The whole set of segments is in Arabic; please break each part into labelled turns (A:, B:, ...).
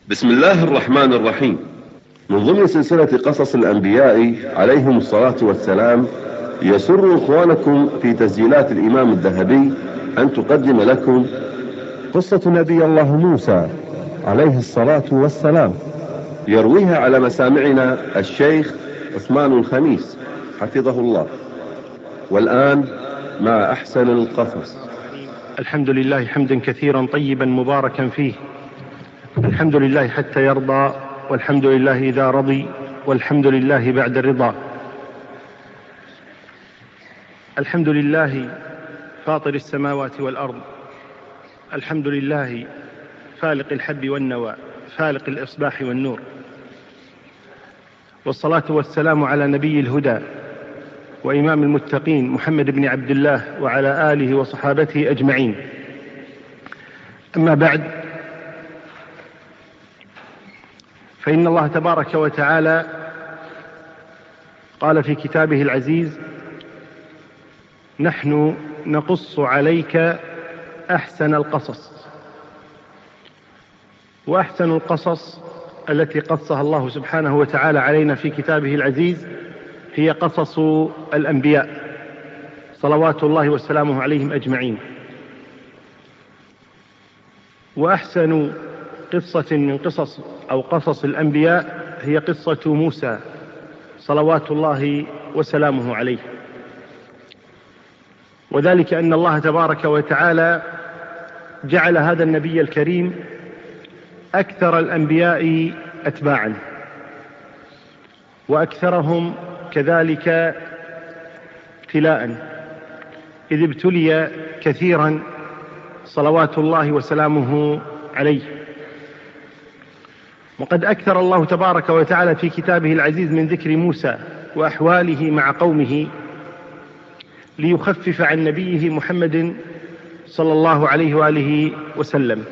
A: بسم الله الرحمن الرحيم. من ضمن سلسلة قصص الأنبياء عليهم الصلاة والسلام، يسر إخوانكم في تسجيلات الإمام الذهبي أن تقدم لكم قصة نبي الله موسى عليه الصلاة والسلام، يرويها على مسامعنا الشيخ عثمان الخميس حفظه الله. والآن مع أحسن القصص.
B: الحمد لله حمدا كثيرا طيبا مباركا فيه، الحمد لله حتى يرضى، والحمد لله إذا رضي، والحمد لله بعد الرضا. الحمد لله فاطر السماوات والأرض، الحمد لله فالق الحب والنوى، فالق الإصباح والنور، والصلاة والسلام على نبي الهدى وإمام المتقين محمد بن عبد الله وعلى آله وصحابته أجمعين. أما بعد، فإن الله تبارك وتعالى قال في كتابه العزيز: نحن نقص عليك أحسن القصص. وأحسن القصص التي قصها الله سبحانه وتعالى علينا في كتابه العزيز هي قصص الأنبياء صلوات الله وسلامه عليهم أجمعين. وأحسن قصة من قصص الأنبياء هي قصة موسى صلوات الله وسلامه عليه، وذلك أن الله تبارك وتعالى جعل هذا النبي الكريم أكثر الأنبياء أتباعا، وأكثرهم كذلك ابتلاء، إذ ابتلي كثيرا صلوات الله وسلامه عليه. وقد أكثر الله تبارك وتعالى في كتابه العزيز من ذكر موسى وأحواله مع قومه ليخفف عن نبيه محمد صلى الله عليه وآله وسلم.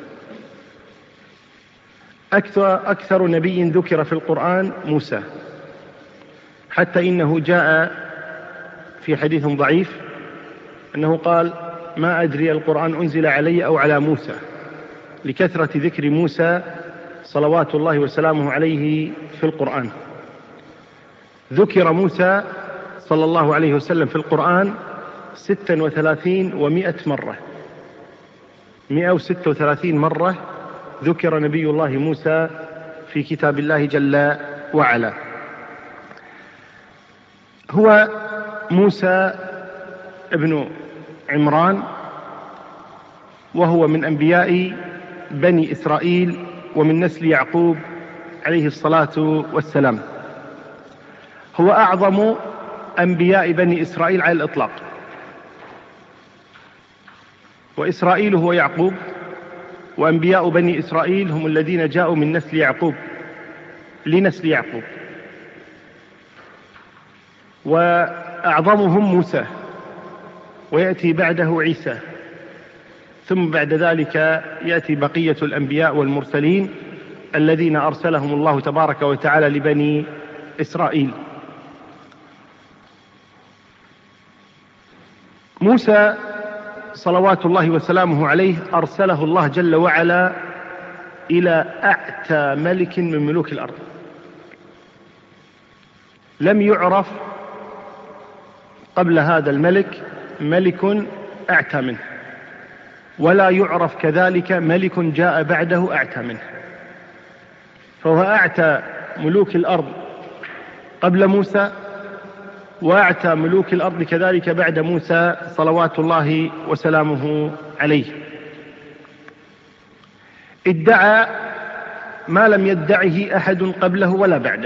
B: أكثر نبي ذكر في القرآن موسى، حتى إنه جاء في حديث ضعيف أنه قال: ما أدري القرآن أنزل علي أو على موسى، لكثرة ذكر موسى صلوات الله وسلامه عليه في القرآن. ذكر موسى صلى الله عليه وسلم في القرآن 36 و100 مرة، 136 مرة ذكر نبي الله موسى في كتاب الله جل وعلا. هو موسى ابن عمران، وهو من أنبياء بني إسرائيل ومن نسل يعقوب عليه الصلاة والسلام. هو أعظم أنبياء بني إسرائيل على الإطلاق، وإسرائيل هو يعقوب، وأنبياء بني إسرائيل هم الذين جاءوا من نسل يعقوب لنسل يعقوب، وأعظمهم موسى، ويأتي بعده عيسى، ثم بعد ذلك يأتي بقية الأنبياء والمرسلين الذين أرسلهم الله تبارك وتعالى لبني إسرائيل. موسى صلوات الله وسلامه عليه أرسله الله جل وعلا إلى أعتى ملك من ملوك الأرض. لم يعرف قبل هذا الملك ملك أعتى منه، ولا يعرف كذلك ملك جاء بعده أعتى منه، فهو أعتى ملوك الأرض قبل موسى، وأعتى ملوك الأرض كذلك بعد موسى صلوات الله وسلامه عليه. ادعى ما لم يدعه أحد قبله ولا بعده،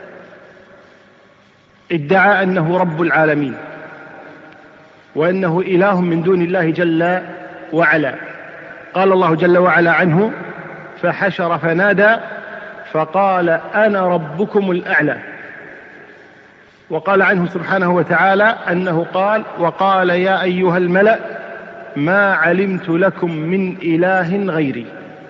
B: ادعى أنه رب العالمين، وأنه إله من دون الله جل وعلا. قال الله جل وعلا عنه: فحشر فنادى فقال أنا ربكم الأعلى. وقال عنه سبحانه وتعالى أنه قال: وقال يا أيها الملأ ما علمت لكم من إله غيري.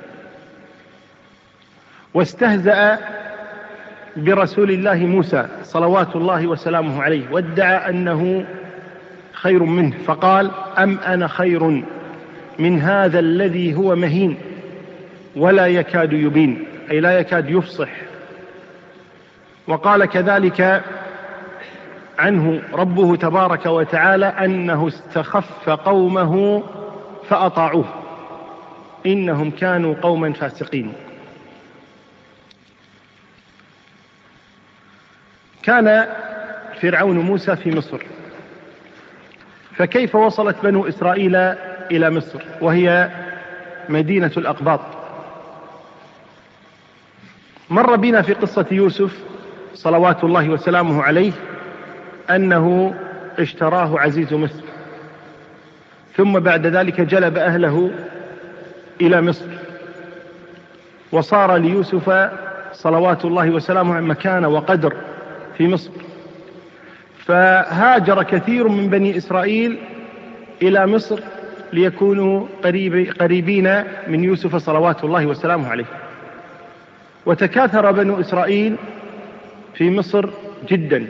B: واستهزأ برسول الله موسى صلوات الله وسلامه عليه، وادعى أنه خير منه، فقال: أم أنا خير من هذا الذي هو مهين. ولا يكاد يبين، أي لا يكاد يفصح. وقال كذلك عنه ربه تبارك وتعالى أنه استخف قومه فأطاعوه إنهم كانوا قوما فاسقين. كان فرعون موسى في مصر، فكيف وصلت بنو إسرائيل إلى مصر وهي مدينة الأقباط؟ مر بنا في قصة يوسف صلوات الله وسلامه عليه أنه اشتراه عزيز مصر، ثم بعد ذلك جلب أهله إلى مصر، وصار ليوسف صلوات الله وسلامه مكانة وقدر في مصر. فهاجر كثير من بني إسرائيل إلى مصر ليكونوا قريبين من يوسف صلوات الله وسلامه عليه. وتكاثر بنو إسرائيل في مصر جدا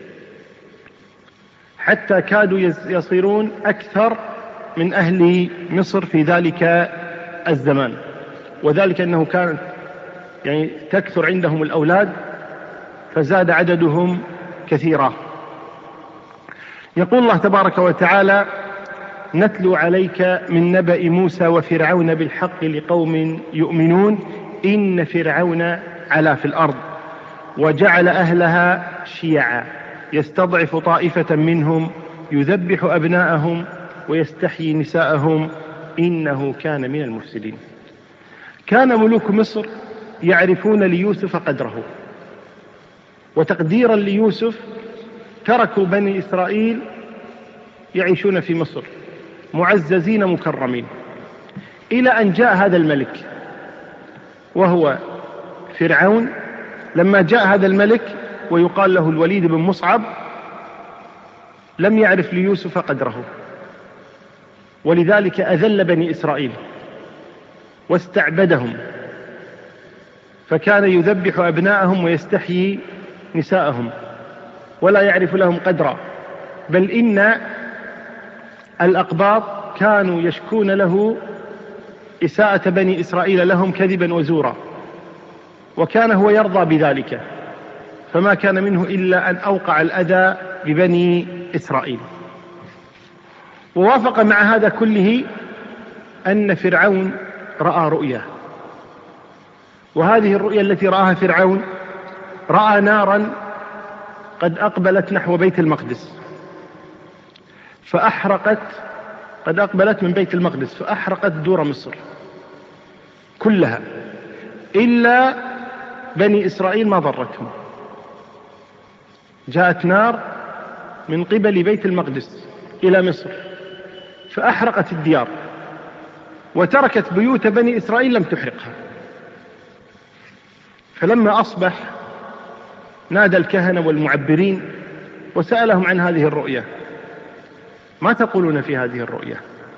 B: حتى كادوا يصيرون أكثر من أهل مصر في ذلك الزمان، وذلك أنه كانت تكثر عندهم الأولاد فزاد عددهم كثيرا. يقول الله تبارك وتعالى: نتلو عليك من نبأ موسى وفرعون بالحق لقوم يؤمنون إن فرعون علا في الأرض وجعل أهلها شيعا يستضعف طائفة منهم يذبح أبناءهم ويستحيي نساءهم إنه كان من المفسدين. كان ملوك مصر يعرفون ليوسف قدره، وتقديرا ليوسف تركوا بني إسرائيل يعيشون في مصر معززين مكرمين، إلى أن جاء هذا الملك وهو فرعون. لما جاء هذا الملك ويقال له الوليد بن مصعب لم يعرف ليوسف قدره، ولذلك أذل بني إسرائيل واستعبدهم، فكان يذبح أبناءهم ويستحيي نساءهم ولا يعرف لهم قدرا، بل إن الأقباط كانوا يشكون له إساءة بني إسرائيل لهم كذبا وزورا، وكان هو يرضى بذلك، فما كان منه إلا أن أوقع الأذى ببني إسرائيل. ووافق مع هذا كله أن فرعون رأى رؤيا، وهذه الرؤيا التي رآها فرعون رأى نارا قد أقبلت نحو بيت المقدس فأحرقت، قد أقبلت من بيت المقدس فأحرقت دور مصر كلها، إلا بني إسرائيل ما ضرتهم. جاءت نار من قبل بيت المقدس إلى مصر فأحرقت الديار، وتركت بيوت بني إسرائيل لم تحرقها. فلما أصبح نادى الكهنة والمعبرين وسألهم عن هذه الرؤيا: ما تقولون في هذه الرؤيا؟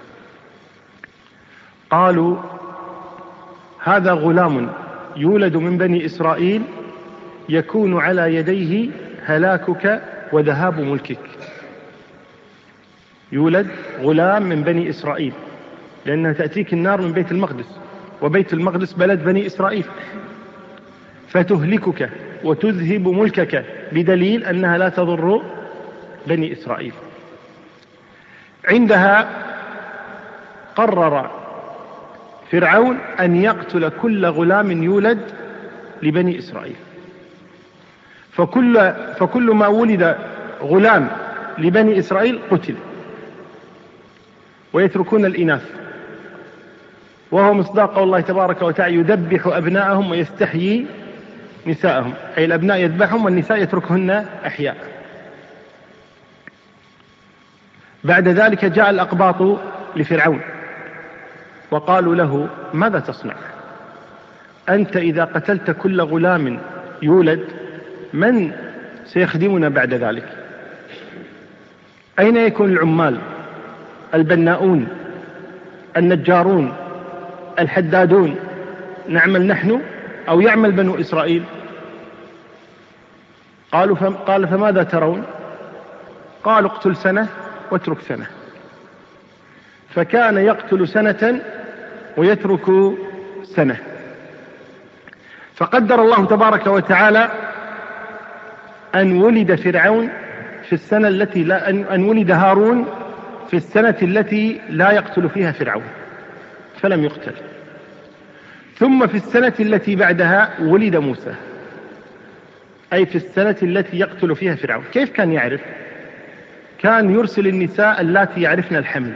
B: قالوا: هذا غلام يولد من بني إسرائيل يكون على يديه هلاكك وذهاب ملكك. يولد غلام من بني إسرائيل، لأنها تأتيك النار من بيت المقدس، وبيت المقدس بلد بني إسرائيل، فتهلكك وتذهب ملكك، بدليل أنها لا تضر بني إسرائيل. عندها قرر فرعون أن يقتل كل غلام يولد لبني إسرائيل، فكل ما ولد غلام لبني إسرائيل قتل، ويتركون الإناث، وهو مصداق الله تبارك وتعالى: يذبح أبناءهم ويستحيي نساءهم، أي الأبناء يذبحهم والنساء يتركهن أحياء. بعد ذلك جاء الأقباط لفرعون وقالوا له: ماذا تصنع؟ أنت إذا قتلت كل غلام يولد من سيخدمنا بعد ذلك؟ أين يكون العمال، البناؤون، النجارون، الحدادون؟ نعمل نحن أو يعمل بنو إسرائيل؟ قال: فماذا ترون؟ قالوا: اقتل سنة واترك سنة. فكان يقتل سنة ويترك سنة. فقدر الله تبارك وتعالى أن ولد فرعون في السنة التي أن ولد هارون في السنة التي لا يقتل فيها فرعون فلم يقتل، ثم في السنة التي بعدها ولد موسى، أي في السنة التي يقتل فيها فرعون. كيف كان يعرف؟ كان يرسل النساء اللاتي يعرفن الحمل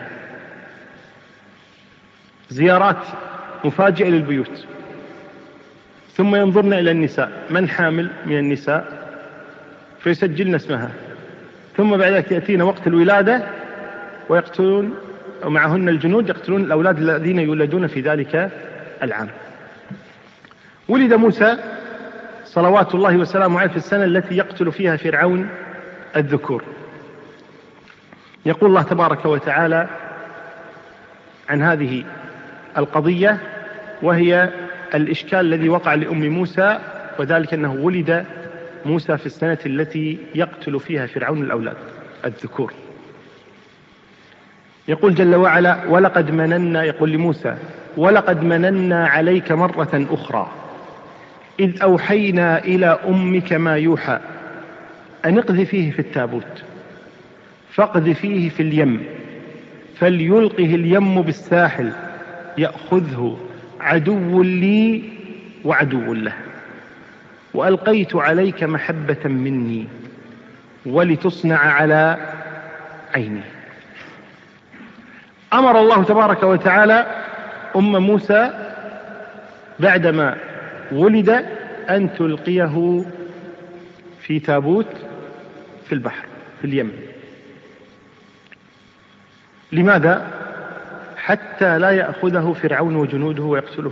B: زيارات مفاجئة للبيوت، ثم ينظرن إلى النساء من حامل من النساء فيسجلن اسمها، ثم بعد ذلك يأتين وقت الولادة ويقتلون ومعهن الجنود يقتلون الأولاد الذين يولدون في ذلك العام. ولد موسى صلوات الله وسلامه عليه في السنة التي يقتل فيها فرعون الذكور. يقول الله تبارك وتعالى عن هذه القضية، وهي الإشكال الذي وقع لأم موسى، وذلك أنه ولد موسى في السنة التي يقتل فيها فرعون الأولاد الذكور. يقول جل وعلا: ولقد مننا، يقول لموسى: ولقد مننا عليك مرة أخرى إذ أوحينا إلى أمك ما يوحى أن اقذفيه في التابوت فاقذفيه في اليم فليلقه اليم بالساحل يأخذه عدو لي وعدو له وألقيت عليك محبة مني ولتصنع على عيني. أمر الله تبارك وتعالى أم موسى بعدما ولد أن تلقيه في تابوت في البحر في اليم. لماذا؟ حتى لا يأخذه فرعون وجنوده ويقتله.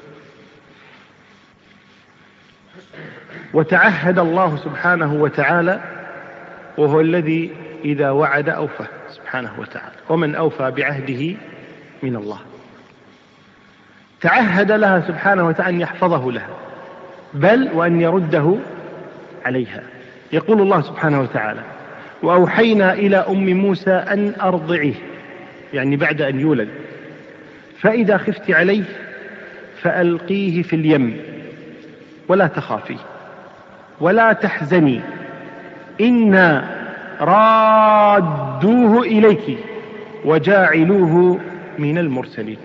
B: وتعهد الله سبحانه وتعالى، وهو الذي إذا وعد أوفى سبحانه وتعالى، ومن أوفى بعهده من الله. تعهد لها سبحانه وتعالى أن يحفظه لها، بل وأن يرده عليها. يقول الله سبحانه وتعالى: وأوحينا إلى أم موسى أن أرضعيه، يعني بعد أن يولد، فإذا خفت عليه فألقيه في اليم ولا تخافي ولا تحزني إنا رادوه إليك وجاعلوه من المرسلين.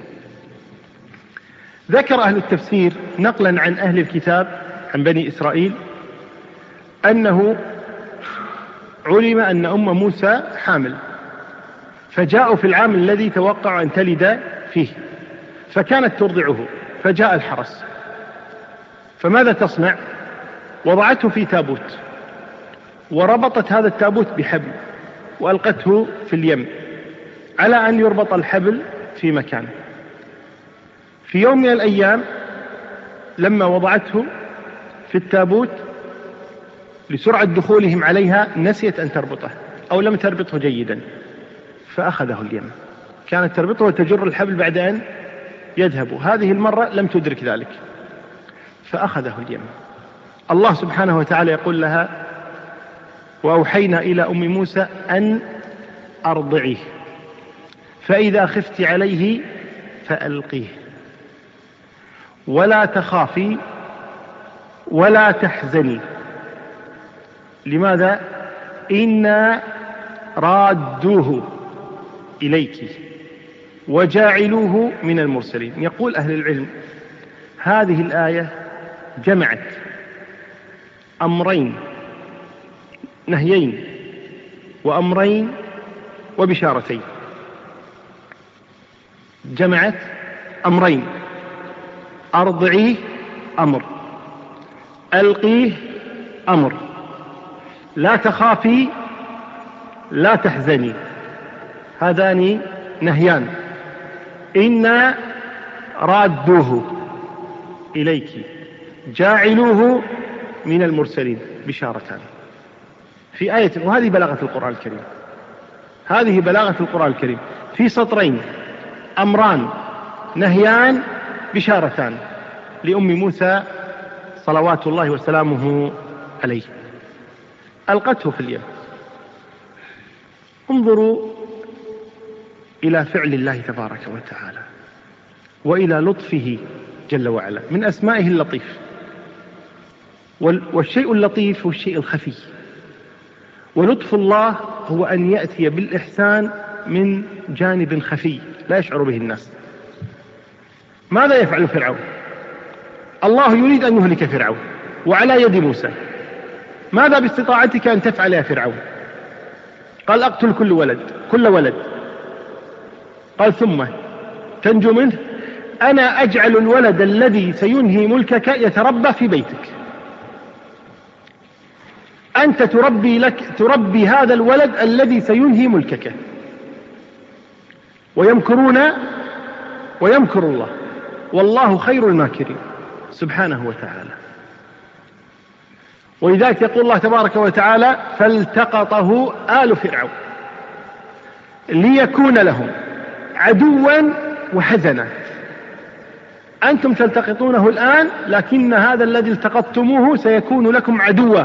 B: ذكر أهل التفسير نقلا عن أهل الكتاب عن بني إسرائيل أنه علم أن أم موسى حامل، فجاءوا في العام الذي توقع أن تلد فيه، فكانت ترضعه، فجاء الحرس، فماذا تصنع؟ وضعته في تابوت، وربطت هذا التابوت بحبل وألقته في اليم على أن يربط الحبل في مكان. في يوم من الأيام لما وضعته في التابوت لسرعة دخولهم عليها نسيت أن تربطه أو لم تربطه جيدا، فأخذه اليم. كانت تربطه وتجر الحبل بعد أن يذهب، هذه المرة لم تدرك ذلك فأخذه اليم. الله سبحانه وتعالى يقول لها: وأوحينا إلى أم موسى أن أرضعيه فإذا خفت عليه فألقيه ولا تخافي ولا تحزني. لماذا؟ إنا رادوه إليك وجاعلوه من المرسلين. يقول أهل العلم: هذه الآية جمعت أمرين، نهيين وأمرين وبشارتين. جمعت أمرين: أرضعيه أمر، ألقيه أمر، لا تخافي لا تحزني، هذان نهيان. إنا رادوه إليك جاعلوه من المرسلين، بشارتان في آية. وهذه بلاغة القرآن الكريم، هذه بلاغة القرآن الكريم، في سطرين: أمران نهيان بشارتان لأم موسى صلوات الله وسلامه عليه. ألقته في اليم. انظروا إلى فعل الله تبارك وتعالى وإلى لطفه جل وعلا. من أسمائه اللطيف، والشيء اللطيف هو الشيء الخفي، ولطف الله هو أن يأتي بالإحسان من جانب خفي لا يشعر به الناس. ماذا يفعل فرعون؟ الله يريد أن يهلك فرعون وعلى يد موسى. ماذا باستطاعتك أن تفعل يا فرعون؟ قال أقتل كل ولد. قال ثم تنجو منه؟ أنا أجعل الولد الذي سينهي ملكك يتربى في بيتك، أنت تربي هذا الولد الذي سينهي ملكك. ويمكرون ويمكر الله والله خير الماكرين سبحانه وتعالى. ولذلك يقول الله تبارك وتعالى: فالتقطه آل فرعون ليكون لهم عدوا وحزنا. أنتم تلتقطونه الآن، لكن هذا الذي التقطتموه سيكون لكم عدوا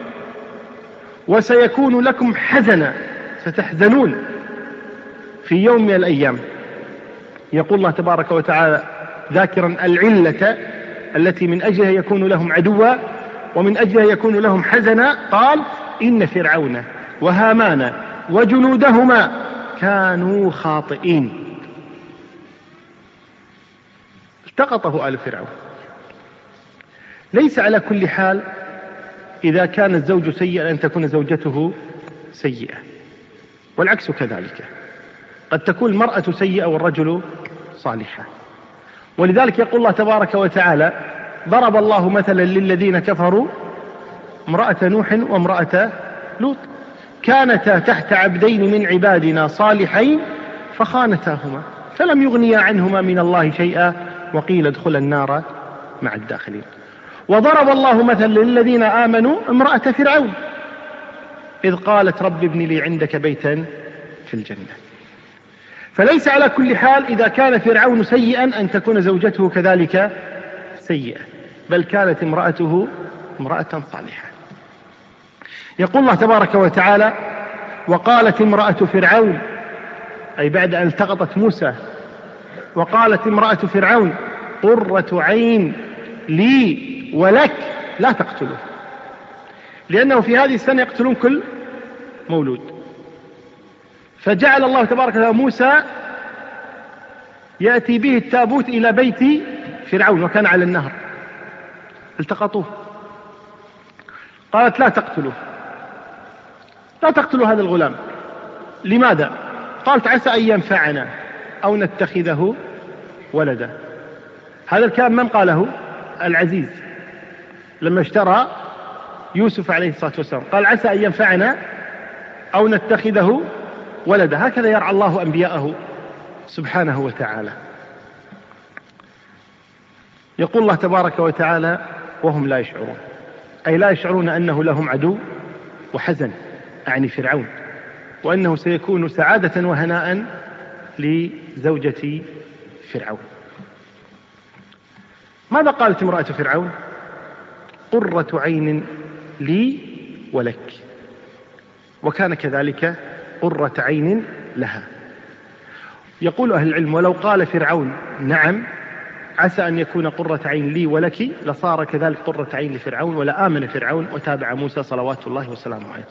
B: وسيكون لكم حزنا، ستحزنون في يوم من الأيام. يقول الله تبارك وتعالى ذاكرا العلة التي من أجلها يكون لهم عدوا ومن أجلها يكون لهم حزنا، قال: إن فرعون وهامان وجنودهما كانوا خاطئين. التقطه آل فرعون. ليس على كل حال إذا كان الزوج سيئا أن تكون زوجته سيئة، والعكس كذلك، قد تكون المرأة سيئة والرجل صالحا. ولذلك يقول الله تبارك وتعالى: ضرب الله مثلا للذين كفروا امرأة نوح وامرأة لوط كانتا تحت عبدين من عبادنا صالحين فخانتاهما فلم يغنيا عنهما من الله شيئا وقيل ادخلا النار مع الداخلين. وضرب الله مثلا للذين آمنوا امرأة فرعون إذ قالت رب ابن لي عندك بيتا في الجنة. فليس على كل حال إذا كان فرعون سيئا أن تكون زوجته كذلك سيئة، بل كانت امرأته امرأة صالحة. يقول الله تبارك وتعالى: وقالت امرأة فرعون، أي بعد أن التقطت موسى، وقالت امرأة فرعون: قرة عين لي ولك لا تقتله، لأنه في هذه السنة يقتلون كل مولود. فجعل الله تبارك وتعالى موسى يأتي به التابوت إلى بيت فرعون وكان على النهر، التقطوه. قالت: لا تقتلوا هذا الغلام. لماذا؟ قالت: عسى أن ينفعنا أو نتخذه ولدا. هذا الكلام من قاله؟ العزيز لما اشترى يوسف عليه الصلاة والسلام، قال: عسى أن ينفعنا أو نتخذه ولدا. هكذا يرعى الله أنبياءه سبحانه وتعالى. يقول الله تبارك وتعالى: وهم لا يشعرون، أي لا يشعرون أنه لهم عدو وحزن، أعني فرعون، وأنه سيكون سعادة وهناء لزوجة فرعون. ماذا قالت امرأة فرعون؟ قرة عين لي ولك، وكان كذلك قرة عين لها. يقول أهل العلم: ولو قال فرعون نعم عسى أن يكون قرة عين لي ولك لصار كذلك قرة عين لفرعون ولآمن فرعون وتابع موسى صلوات الله وسلامه عليه.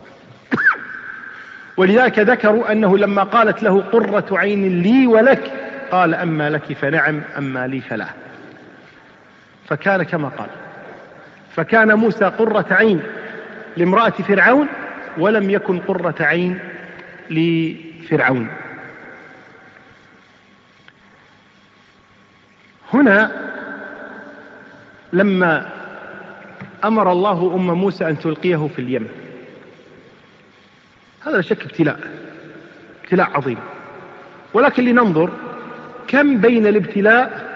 B: ولذلك ذكروا أنه لما قالت له قرة عين لي ولك قال: أما لك فنعم أما لي فلا. فكان كما قال، فكان موسى قرة عين لامرأة فرعون ولم يكن قرة عين لفرعون. هنا لما أمر الله أم موسى أن تلقيه في اليم، هذا لا شك ابتلاء عظيم، ولكن لننظر كم بين الابتلاء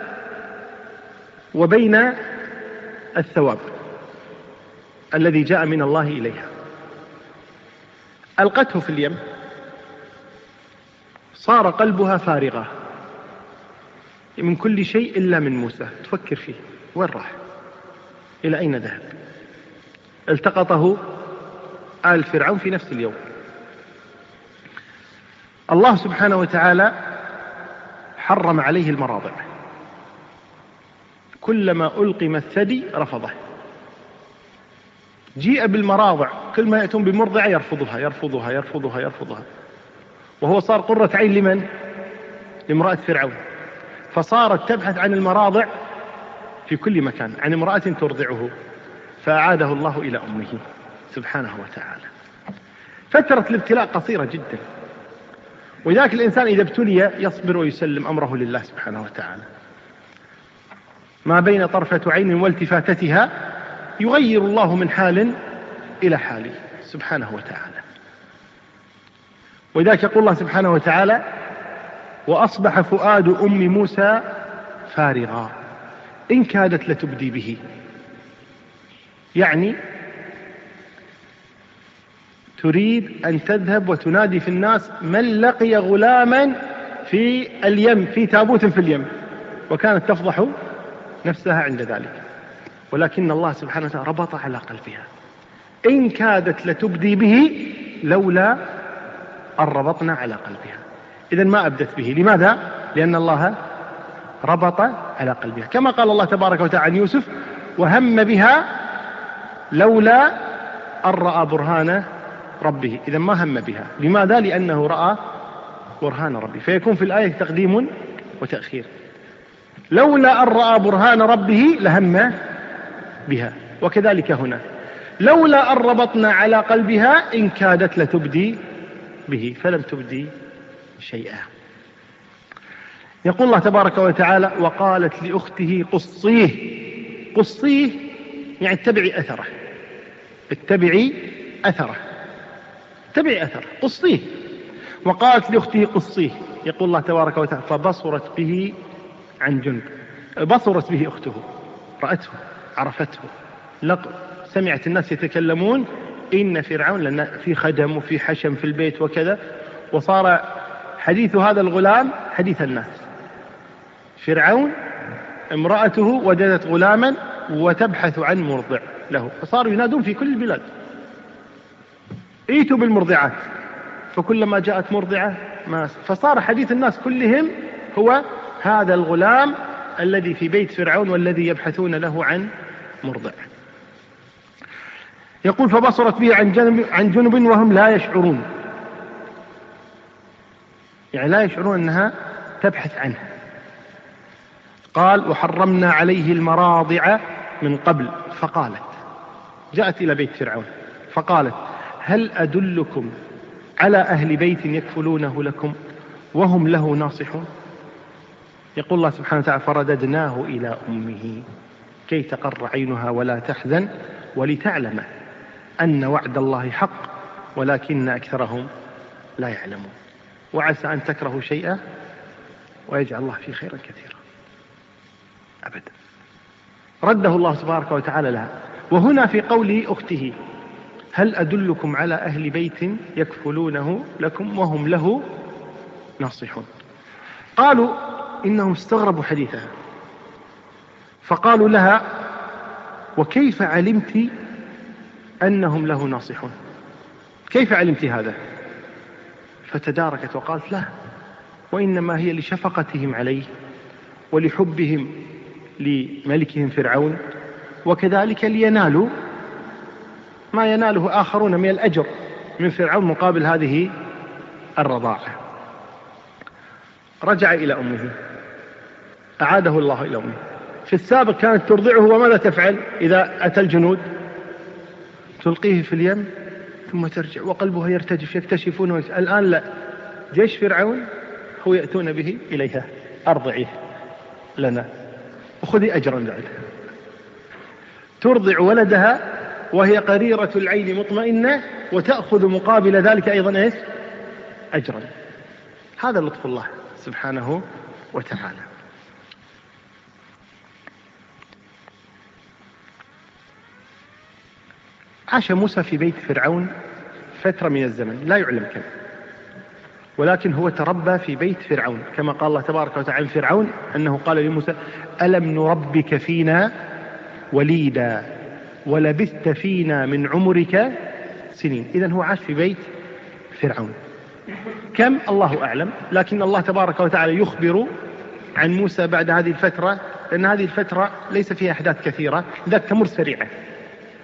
B: وبين الثواب الذي جاء من الله إليها. ألقته في اليم، صار قلبها فارغة من كل شيء إلا من موسى، تفكر فيه وين راح، إلى أين ذهب. التقطه آل فرعون في نفس اليوم. الله سبحانه وتعالى حرم عليه المراضع، كلما ألقم الثدي رفضه، جيء بالمراضع، كل ما يأتون بمرضعة يرفضها يرفضها يرفضها يرفضها، وهو صار قرة عين لمن؟ لامرأة فرعون، فصارت تبحث عن المراضع في كل مكان، عن امرأة ترضعه، فأعاده الله إلى أمه سبحانه وتعالى. فترة الابتلاء قصيرة جدا، ولذلك الإنسان إذا ابتلي يصبر ويسلم أمره لله سبحانه وتعالى. ما بين طرفة عين والتفاتتها يغير الله من حال إلى حال سبحانه وتعالى. ولذلك يقول الله سبحانه وتعالى: وأصبح فؤاد أم موسى فارغا إن كادت لتبدي به. يعني تريد أن تذهب وتنادي في الناس: من لقي غلاما في اليم، في تابوت في اليم، وكانت تفضح نفسها عند ذلك، ولكن الله سبحانه وتعالى ربط على قلبها: إن كادت لتبدي به لولا أن ربطنا على قلبها. إذن ما أبدت به. لماذا؟ لأن الله ربط على قلبها، كما قال الله تبارك وتعالى عن يوسف: وهم بها لولا أن رأى برهان ربه. إذن ما هم بها. لماذا؟ لأنه رأى برهان ربه، فيكون في الآية تقديم وتأخير. لولا أن رأى برهان ربه لهم بها، وكذلك هنا لولا أن ربطنا على قلبها إن كادت لتبدي به فلم تبدي شيئا. يقول الله تبارك وتعالى: وقالت لأخته قصيه. قصيه يعني اتبعي أثره، اتبعي أثره، اتبعي أثره، قصيه. وقالت لأخته قصيه. يقول الله تبارك وتعالى: فبصرت به عن جنب. بصرت به أخته، رأته، عرفته، سمعت الناس يتكلمون إن فرعون، لأن في خدم وفي حشم في البيت وكذا، وصار حديث هذا الغلام حديث الناس. فرعون امرأته وجدت غلاما وتبحث عن مرضع له، فصاروا ينادون في كل البلاد: ائتوا بالمرضعات، فكلما جاءت مرضعة فصار حديث الناس كلهم هو هذا الغلام الذي في بيت فرعون والذي يبحثون له عن مرضع. يقول: فبصرت به عن جنب وهم لا يشعرون، يعني لا يشعرون أنها تبحث عنه. قال: وحرمنا عليه المراضع من قبل. فقالت، جاءت إلى بيت فرعون فقالت: هل أدلكم على أهل بيت يكفلونه لكم وهم له ناصحون. يقول الله سبحانه وتعالى: فرددناه إلى أمه كي تقر عينها ولا تحزن ولتعلم أن وعد الله حق ولكن أكثرهم لا يعلمون. وعسى أن تكرهوا شيئا ويجعل الله فيه خيرا كثيرا. أبدا. رده الله تبارك وتعالى لها. وهنا في قوله أخته: هل أدلكم على أهل بيت يكفلونه لكم وهم له ناصحون. قالوا إنهم استغربوا حديثها، فقالوا لها: وكيف علمت أنهم له ناصحون؟ كيف علمت هذا؟ فتداركت وقالت: لا، وإنما هي لشفقتهم عليه ولحبهم لملكهم فرعون، وكذلك لينالوا ما يناله آخرون من الأجر من فرعون مقابل هذه الرضاعة. رجع إلى أمه، أعاده الله إلى أمه. في السابق كانت ترضعه، وماذا تفعل إذا أتى الجنود؟ تلقيه في اليم ثم ترجع وقلبها يرتجف، يكتشفون. الآن لا، جيش فرعون هو يأتون به إليها: أرضعيه لنا وخذي أجرا بعد. ترضع ولدها وهي قريرة العين مطمئنة، وتأخذ مقابل ذلك أيضا إيش؟ أجرا. هذا لطف الله سبحانه وتعالى. عاش موسى في بيت فرعون فترة من الزمن لا يعلم كم، ولكن هو تربى في بيت فرعون، كما قال الله تبارك وتعالى عن فرعون أنه قال لموسى: ألم نربك فينا وليدا ولبثت فينا من عمرك سنين. إذن هو عاش في بيت فرعون. كم الله أعلم، لكن الله تبارك وتعالى يخبر عن موسى بعد هذه الفترة، لأن هذه الفترة ليس فيها أحداث كثيرة، ذات تمر سريعة.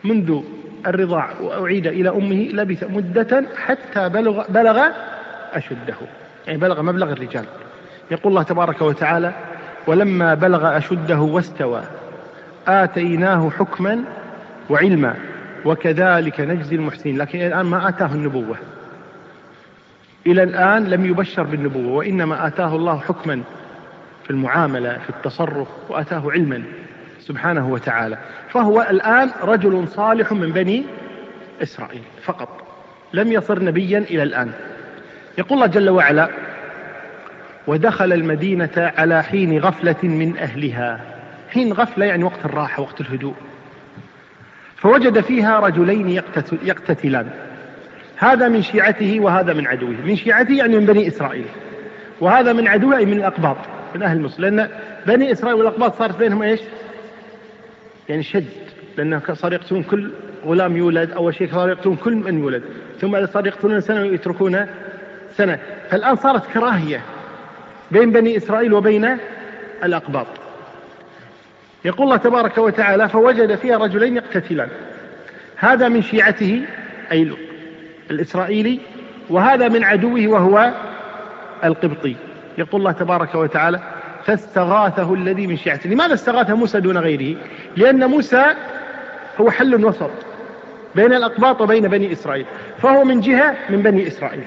B: منذ الرضاع وأعيد إلى أمه لبث مدة حتى بلغ أشده، يعني بلغ مبلغ الرجال. يقول الله تبارك وتعالى: ولما بلغ أشده واستوى آتيناه حكما وعلما وكذلك نجزي المحسنين. لكن الآن ما آتاه النبوة، إلى الآن لم يبشر بالنبوة، وإنما آتاه الله حكما في المعاملة في التصرف، وآتاه علما سبحانه وتعالى. فهو الآن رجل صالح من بني إسرائيل فقط، لم يصر نبيا إلى الآن. يقول الله جل وعلا: ودخل المدينة على حين غفلة من أهلها. حين غفلة يعني وقت الراحة، وقت الهدوء. فوجد فيها رجلين يقتتلان، هذا من شيعته وهذا من عدوه. من شيعته يعني من بني إسرائيل، وهذا من عدوه أي من الأقباط، من أهل مصر، لأن بني إسرائيل والأقباط صارت بينهم إيش؟ يعني شد، لأنه صار يقتلون كل غلام يولد، أول شيء صار يقتلون كل من يولد، ثم صار يقتلون سنة ويتركون سنة. فالآن صارت كراهية بين بني إسرائيل وبين الأقباط. يقول الله تبارك وتعالى: فوجد فيها رجلين يقتتلان، هذا من شيعته أي الإسرائيلي، وهذا من عدوه وهو القبطي. يقول الله تبارك وتعالى: فاستغاثه الذي من شيعته. لماذا استغاث موسى دون غيره؟ لأن موسى هو حل وسط بين الأقباط وبين بني إسرائيل، فهو من جهة من بني إسرائيل،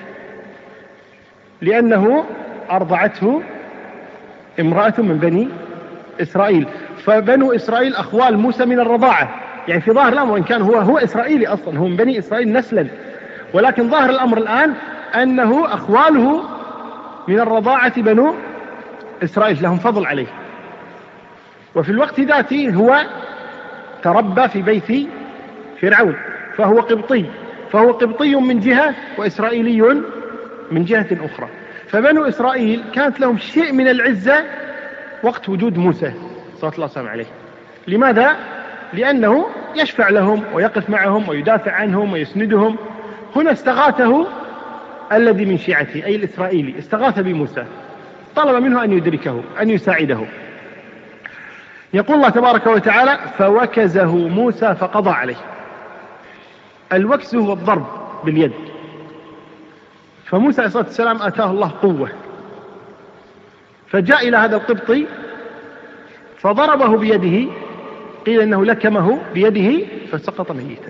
B: لأنه أرضعته امرأة من بني إسرائيل. فبنو إسرائيل أخوال موسى من الرضاعة، يعني في ظاهر الأمر، وإن كان هو إسرائيلي أصلا، هو من بني إسرائيل نسلا، ولكن ظاهر الأمر الآن أنه أخواله من الرضاعة بنو إسرائيل، لهم فضل عليه. وفي الوقت ذاته هو تربى في بيت فرعون، فهو قبطي، فهو قبطي من جهة وإسرائيلي من جهة أخرى. فبنو إسرائيل كانت لهم شيء من العزة وقت وجود موسى صلى الله عليه وسلم. لماذا؟ لأنه يشفع لهم ويقف معهم ويدافع عنهم ويسندهم. هنا استغاثه الذي من شيعته أي الإسرائيلي، استغاث بموسى، طلب منه أن يدركه، أن يساعده. يقول الله تبارك وتعالى: فوكزه موسى فقضى عليه. الوكز هو الضرب باليد، فموسى عليه الصلاة والسلام آتاه الله قوة، فجاء إلى هذا القبطي فضربه بيده، قيل إنه لكمه بيده فسقط ميتا.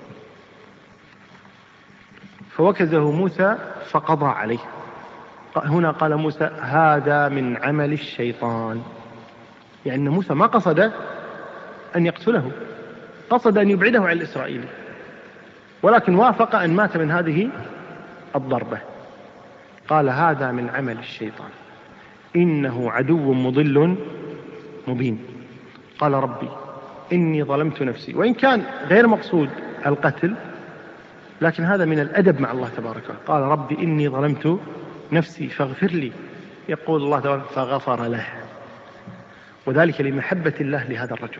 B: فوكزه موسى فقضى عليه. هنا قال موسى: هذا من عمل الشيطان، يعني أن موسى ما قصد أن يقتله، قصد أن يبعده عن الإسرائيلي، ولكن وافق أن مات من هذه الضربة. قال: هذا من عمل الشيطان إنه عدو مضل مبين. قال: ربي إني ظلمت نفسي. وإن كان غير مقصود القتل، لكن هذا من الأدب مع الله تبارك وتعالى. قال: ربي إني ظلمت نفسي فاغفر لي. يقول الله تبارك فغفر له، وذلك لمحبة الله لهذا الرجل.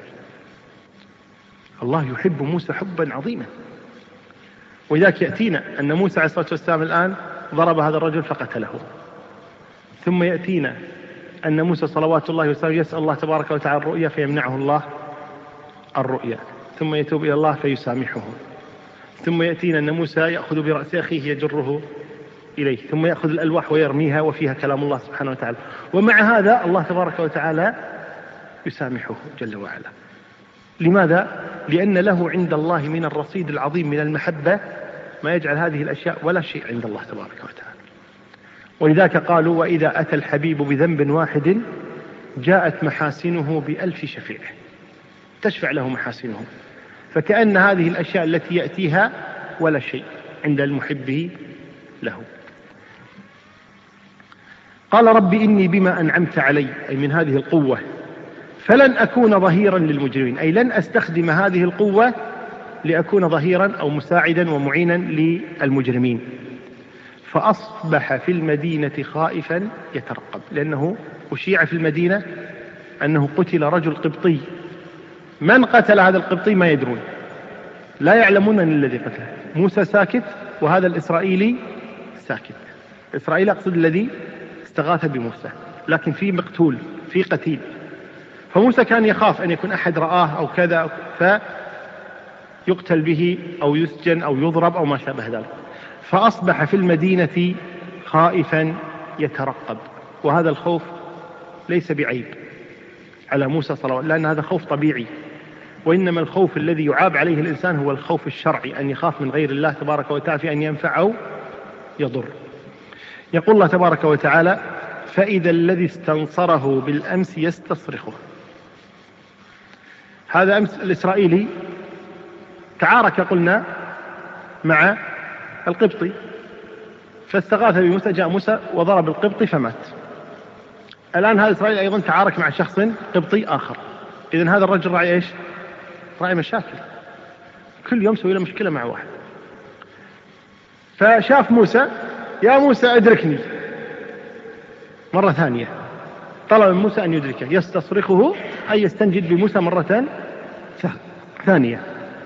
B: الله يحب موسى حبا عظيما، ولذلك يأتينا أن موسى عليه الصلاة والسلام الآن ضرب هذا الرجل فقتله، ثم يأتينا أن موسى صلوات الله وسلامه يسأل الله تبارك وتعالى الرؤيا فيمنعه الله الرؤيا، ثم يتوب إلى الله فيسامحه، ثم يأتينا أن موسى يأخذ برأس أخيه يجره إليه، ثم يأخذ الألواح ويرميها وفيها كلام الله سبحانه وتعالى، ومع هذا الله تبارك وتعالى يسامحه جل وعلا. لماذا؟ لأن له عند الله من الرصيد العظيم من المحبة ما يجعل هذه الأشياء ولا شيء عند الله تبارك وتعالى. ولذلك قالوا: وإذا أتى الحبيب بذنب واحد جاءت محاسنه بألف شفيع، تشفع له محاسنه. فكأن هذه الأشياء التي يأتيها ولا شيء عند المحب له. قال: رب إني بما أنعمت علي، أي من هذه القوة، فلن أكون ظهيرا للمجرمين، أي لن أستخدم هذه القوة لأكون ظهيرا أو مساعدا ومعينا للمجرمين. فأصبح في المدينة خائفا يترقب، لأنه أشيع في المدينة أنه قتل رجل قبطي. من قتل هذا القبطي ما يدرون، لا يعلمون من الذي قتله. موسى ساكت وهذا الإسرائيلي ساكت. إسرائيل أقصد الذي استغاث بموسى، لكن في مقتول، في قتيل. فموسى كان يخاف أن يكون أحد رآه أو كذا، يقتل به أو يسجن أو يضرب أو ما شابه ذلك. فأصبح في المدينة خائفا يترقب، وهذا الخوف ليس بعيب على موسى صلى الله عليه وسلم، لأن هذا خوف طبيعي، وإنما الخوف الذي يعاب عليه الإنسان هو الخوف الشرعي، أن يخاف من غير الله تبارك وتعالى في أن ينفع أو يضر. يقول الله تبارك وتعالى: فإذا الذي استنصره بالأمس يستصرخه. هذا أمس الإسرائيلي تعارك قلنا مع القبطي، فاستغاث بموسى، جاء موسى وضرب القبطي فمات. الآن هذا الإسرائيلي أيضا تعارك مع شخص قبطي آخر. إذن هذا الرجل راعي إيش؟ راعي مشاكل، كل يوم سوي له مشكلة مع واحد. فشاف موسى: يا موسى أدركني. مرة ثانية طلب من موسى أن يدركه، يستصرخه أي يستنجد بموسى مرة ثانية.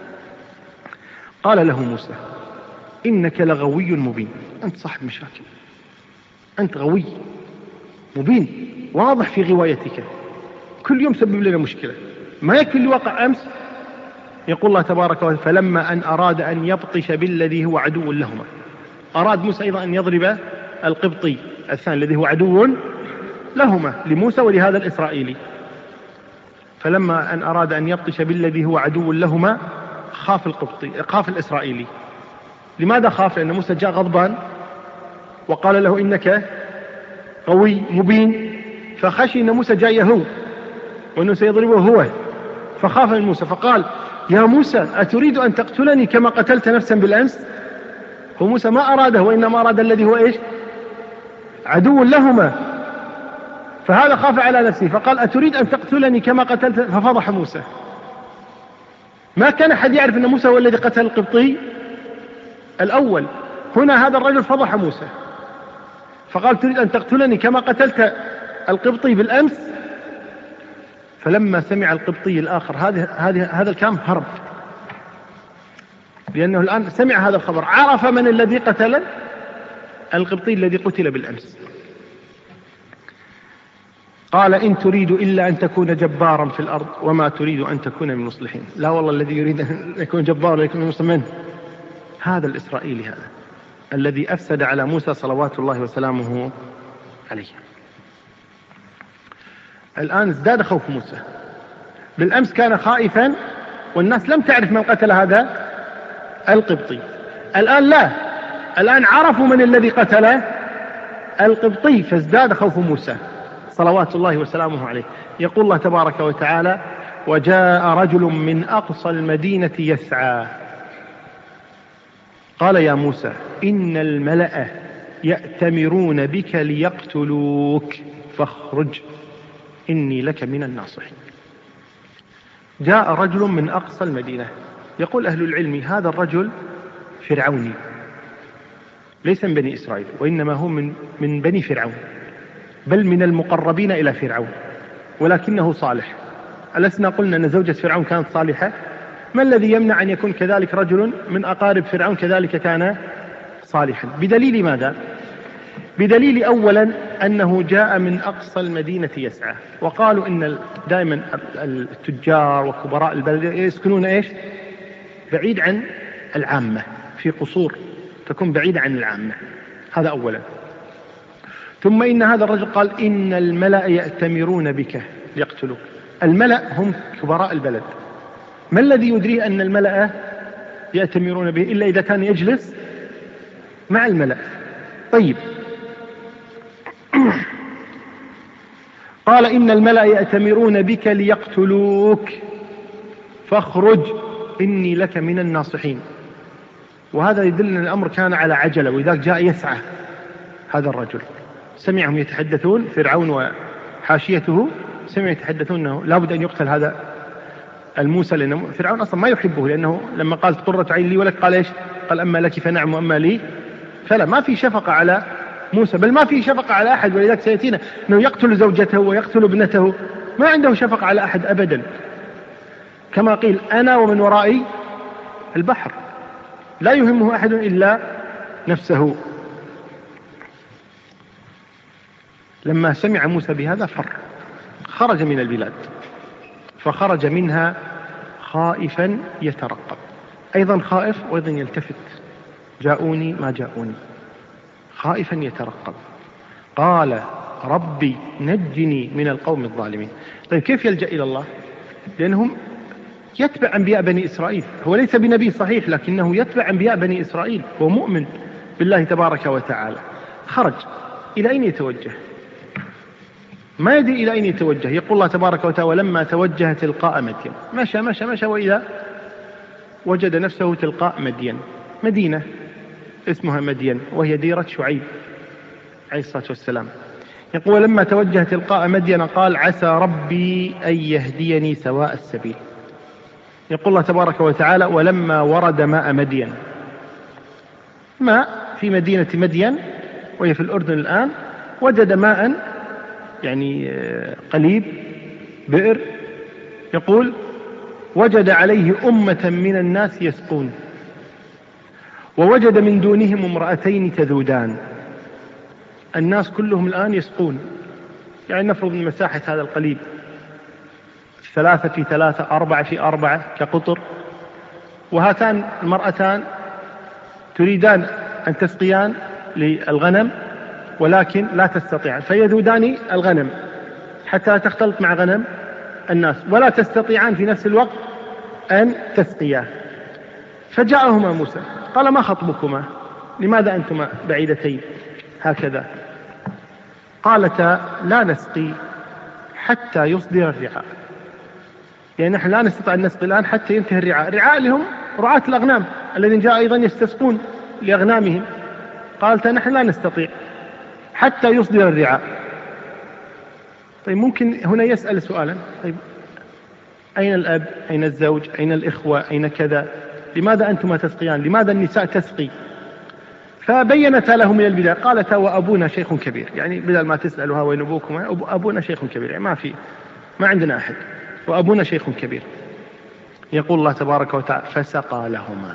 B: قال له موسى: إنك لغوي مبين. أنت صاحب مشاكل، أنت غوي مبين، واضح في غوايتك، كل يوم سبب لنا مشكلة، ما يكفي اللي وقع أمس. يقول الله تبارك وتعالى: فلما أن أراد أن يبطش بالذي هو عدو لهما. أراد موسى أيضا أن يضرب القبطي الثاني الذي هو عدو لهما، لموسى ولهذا الإسرائيلي. فلما أن أراد أن يبطش بالذي هو عدو لهما خاف القبطي، خاف الإسرائيلي. لماذا خاف؟ لأن موسى جاء غضبان وقال له: إنك قوي مبين، فخشي أن موسى جاي هو وأنه سيضربه هو، فخاف من موسى، فقال: يا موسى أتريد أن تقتلني كما قتلت نفسا بالأمس؟ وموسى ما أراده، وإنما أراد الذي هو إيش؟ عدو لهما. فهذا خاف على نفسه فقال: أتريد أن تقتلني كما قتلت؟ ففضح موسى. ما كان أحد يعرف أن موسى هو الذي قتل القبطي الأول. هنا هذا الرجل فضح موسى فقال: تريد أن تقتلني كما قتلت القبطي بالأمس؟ فلما سمع القبطي الآخر هذا الكلام هرب، لأنه الآن سمع هذا الخبر، عرف من الذي قتل القبطي الذي قتل بالأمس. قال: إن تريد إلا أن تكون جبارا في الأرض وما تريد أن تكون من المصلحين. لا والله، الذي يريد أن يكون جبارا ولا يكون من المصلحين هذا الإسرائيلي، هذا الذي أفسد على موسى صلوات الله وسلامه عليه. الآن ازداد خوف موسى. بالأمس كان خائفا والناس لم تعرف من قتل هذا القبطي، الآن لا، الآن عرفوا من الذي قتل القبطي، فازداد خوف موسى صلوات الله وسلامه عليه. يقول الله تبارك وتعالى: وجاء رجل من أقصى المدينة يسعى قال يا موسى إن الملأ يأتمرون بك ليقتلوك فاخرج إني لك من الناصحين. جاء رجل من أقصى المدينة. يقول أهل العلم هذا الرجل فرعوني، ليس من بني إسرائيل، وإنما هو من بني فرعون، بل من المقربين إلى فرعون، ولكنه صالح. ألسنا قلنا أن زوجة فرعون كانت صالحة؟ ما الذي يمنع أن يكون كذلك رجل من أقارب فرعون كذلك كان صالحا؟ بدليل ماذا؟ بدليل أولا أنه جاء من أقصى المدينة يسعى. وقالوا إن دائما التجار وكبراء البلد يسكنون إيش؟ بعيد عن العامة، في قصور تكون بعيدة عن العامة، هذا أولا. ثم إن هذا الرجل قال إن الملأ يأتمرون بك ليقتلوك. الملأ هم كبراء البلد، ما الذي يدريه أن الملأ يأتمرون به إلا إذا كان يجلس مع الملأ؟ طيب، قال إن الملأ يأتمرون بك ليقتلوك فاخرج إني لك من الناصحين. وهذا يدل أن الأمر كان على عجلة، وإذا جاء يسعى هذا الرجل. سمعهم يتحدثون، فرعون وحاشيته سمعوا يتحدثون أنه لابد أن يقتل هذا الموسى، لأن فرعون أصلا ما يحبه، لأنه لما قالت قرة عين لي ولك قال إيش؟ قال أما لك فنعم وأما لي فلا. ما في شفقة على موسى، بل ما في شفقة على أحد. ولذلك سيأتينا أنه يقتل زوجته ويقتل ابنته، ما عنده شفقة على أحد أبدا، كما قيل أنا ومن ورائي البحر، لا يهمه أحد إلا نفسه. لما سمع موسى بهذا خرج من البلاد، فخرج منها خائفا يترقب. أيضا خائف وأيضا يلتفت، جاءوني ما جاءوني، خائفا يترقب. قال ربي نجني من القوم الظالمين. طيب كيف يلجأ إلى الله؟ لأنهم يتبع أنبياء بني إسرائيل، هو ليس بنبي صحيح لكنه يتبع أنبياء بني إسرائيل، هو مؤمن بالله تبارك وتعالى. خرج إلى أين يتوجه؟ ما يدري إلى أين يتوجه. يقول الله تبارك وتعالى ولما توجه تلقاء مدين، مشى مشى مشى وإذا وجد نفسه تلقاء مدين، مدينة اسمها مدين وهي ديرة شعيب عليه الصلاة والسلام. يقول لما توجه تلقاء مدين قال عسى ربي أن يهديني سواء السبيل. يقول الله تبارك وتعالى ولما ورد ماء مدين، ماء في مدينة مدين وهي في الأردن الآن، وجد ماء يعني قليب بئر. يقول وجد عليه أمة من الناس يسقون، ووجد من دونهم امرأتين تذودان. الناس كلهم الآن يسقون، يعني نفرض من مساحة هذا القليب 3 في 3 4 في 4 كقطر، وهاتان المرأتان تريدان أن تسقيان للغنم ولكن لا تستطيعان، فيذودان الغنم حتى تختلط مع غنم الناس، ولا تستطيعان في نفس الوقت أن تسقيا. فجاءهما موسى قال ما خطبكما؟ لماذا أنتما بعيدتين هكذا؟ قالتا لا نسقي حتى يصدر الرعاء، يعني نحن لا نستطيع أن نسقي الآن حتى ينتهي الرعاء. الرعاء لهم رعاة الأغنام الذين جاء أيضا يستسقون لأغنامهم. قالتا نحن لا نستطيع حتى يصدر الرعاء. طيب ممكن هنا يسأل سؤالا، طيب أين الأب؟ أين الزوج؟ أين الإخوة؟ أين كذا؟ لماذا أنتما تسقيان؟ لماذا النساء تسقي؟ فبينت له من البداية، قالت وأبونا شيخ كبير، يعني بدل ما تسألها وين أبوكما، أبونا شيخ كبير، يعني ما عندنا أحد، وأبونا شيخ كبير. يقول الله تبارك وتعالى فسقى لهما،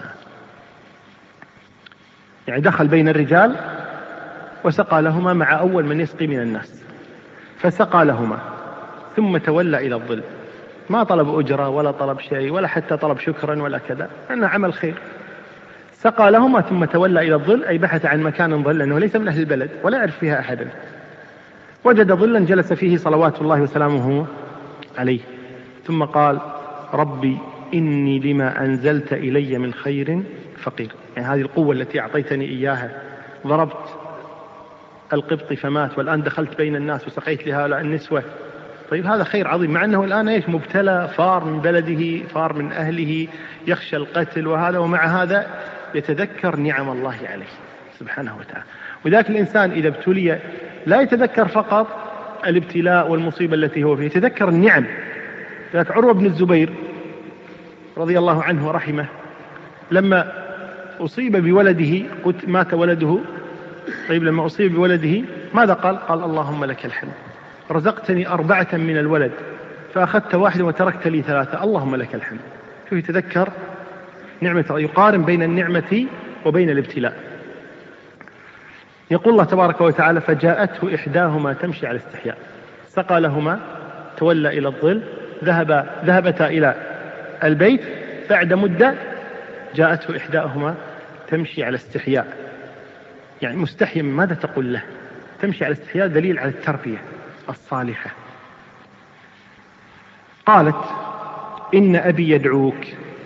B: يعني دخل بين الرجال وسقى لهما مع أول من يسقي من الناس. فسقى لهما ثم تولى إلى الظل، ما طلب أجرة ولا طلب شيء ولا حتى طلب شكرا ولا كذا، أنه عمل خير. سقى لهما ثم تولى إلى الظل، أي بحث عن مكان ظل لأنه ليس من أهل البلد ولا يعرف فيها أحدا. وجد ظلا جلس فيه صلوات الله وسلامه عليه، ثم قال ربي إني لما أنزلت إلي من خير فقير. يعني هذه القوة التي أعطيتني إياها، ضربت القبط فمات والآن دخلت بين الناس وسقيت لهؤلاء النسوة. طيب هذا خير عظيم، مع أنه الآن مبتلى، فار من بلده، فار من أهله، يخشى القتل وهذا، ومع هذا يتذكر نعم الله عليه سبحانه وتعالى. وذاك الإنسان إذا ابتلي لا يتذكر فقط الابتلاء والمصيبة التي هو فيه، يتذكر النعم. ذاك عروة بن الزبير رضي الله عنه ورحمه لما أصيب بولده، مات ولده، طيب لما أصيب بولده ماذا قال؟ قال اللهم لك الحمد، رزقتني 4 من الولد فأخذت 1 وتركت لي 3، اللهم لك الحمد. شوف يتذكر نعمة، يقارن بين النعمة وبين الابتلاء. يقول الله تبارك وتعالى فجاءته إحداهما تمشي على استحياء، سقى لهما، تولى إلى الظل، ذهبتا إلى البيت. بعد مدة جاءته إحداهما تمشي على استحياء، يعني مستحيا، ماذا تقول له؟ تمشي على استحياء دليل على التربية الصالحة. قالت إن أبي يدعوك.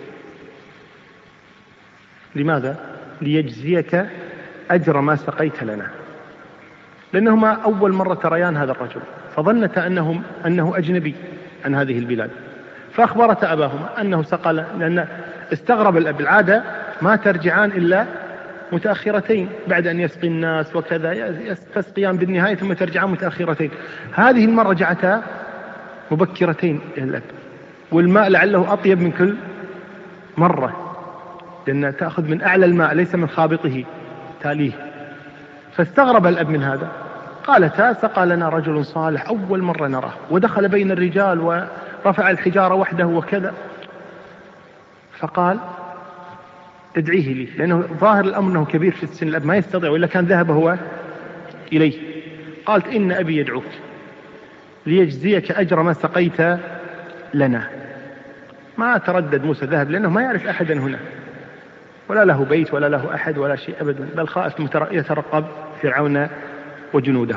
B: لماذا؟ ليجزيك أجر ما سقيت لنا، لأنهما أول مرة تريان هذا الرجل، فظنت أنه أجنبي عن هذه البلاد، فأخبرت أباهما أنه سقى، لأن استغرب الأب، العادة ما ترجعان إلا متأخرتين بعد أن يسقي الناس وكذا، تسقيان بالنهاية ثم ترجعان متأخرتين. هذه المرة رجعتا مبكرتين إلى الأب، والماء لعله أطيب من كل مرة، لأن تأخذ من أعلى الماء ليس من خابطه تاليه. فاستغرب الأب من هذا. قالتا سقى لنا رجل صالح أول مرة نراه، ودخل بين الرجال ورفع الحجارة وحده وكذا. فقال ادعيه لي، لأنه ظاهر الأمر أنه كبير في السن، الأب ما يستطيع وإلا كان ذهب هو إليه. قالت إن أبي يدعوك ليجزيك أجر ما سقيت لنا. ما تردد موسى، ذهب، لأنه ما يعرف أحدا هنا، ولا له بيت ولا له أحد ولا شيء أبدا، بل خائف يترقب فرعون وجنوده.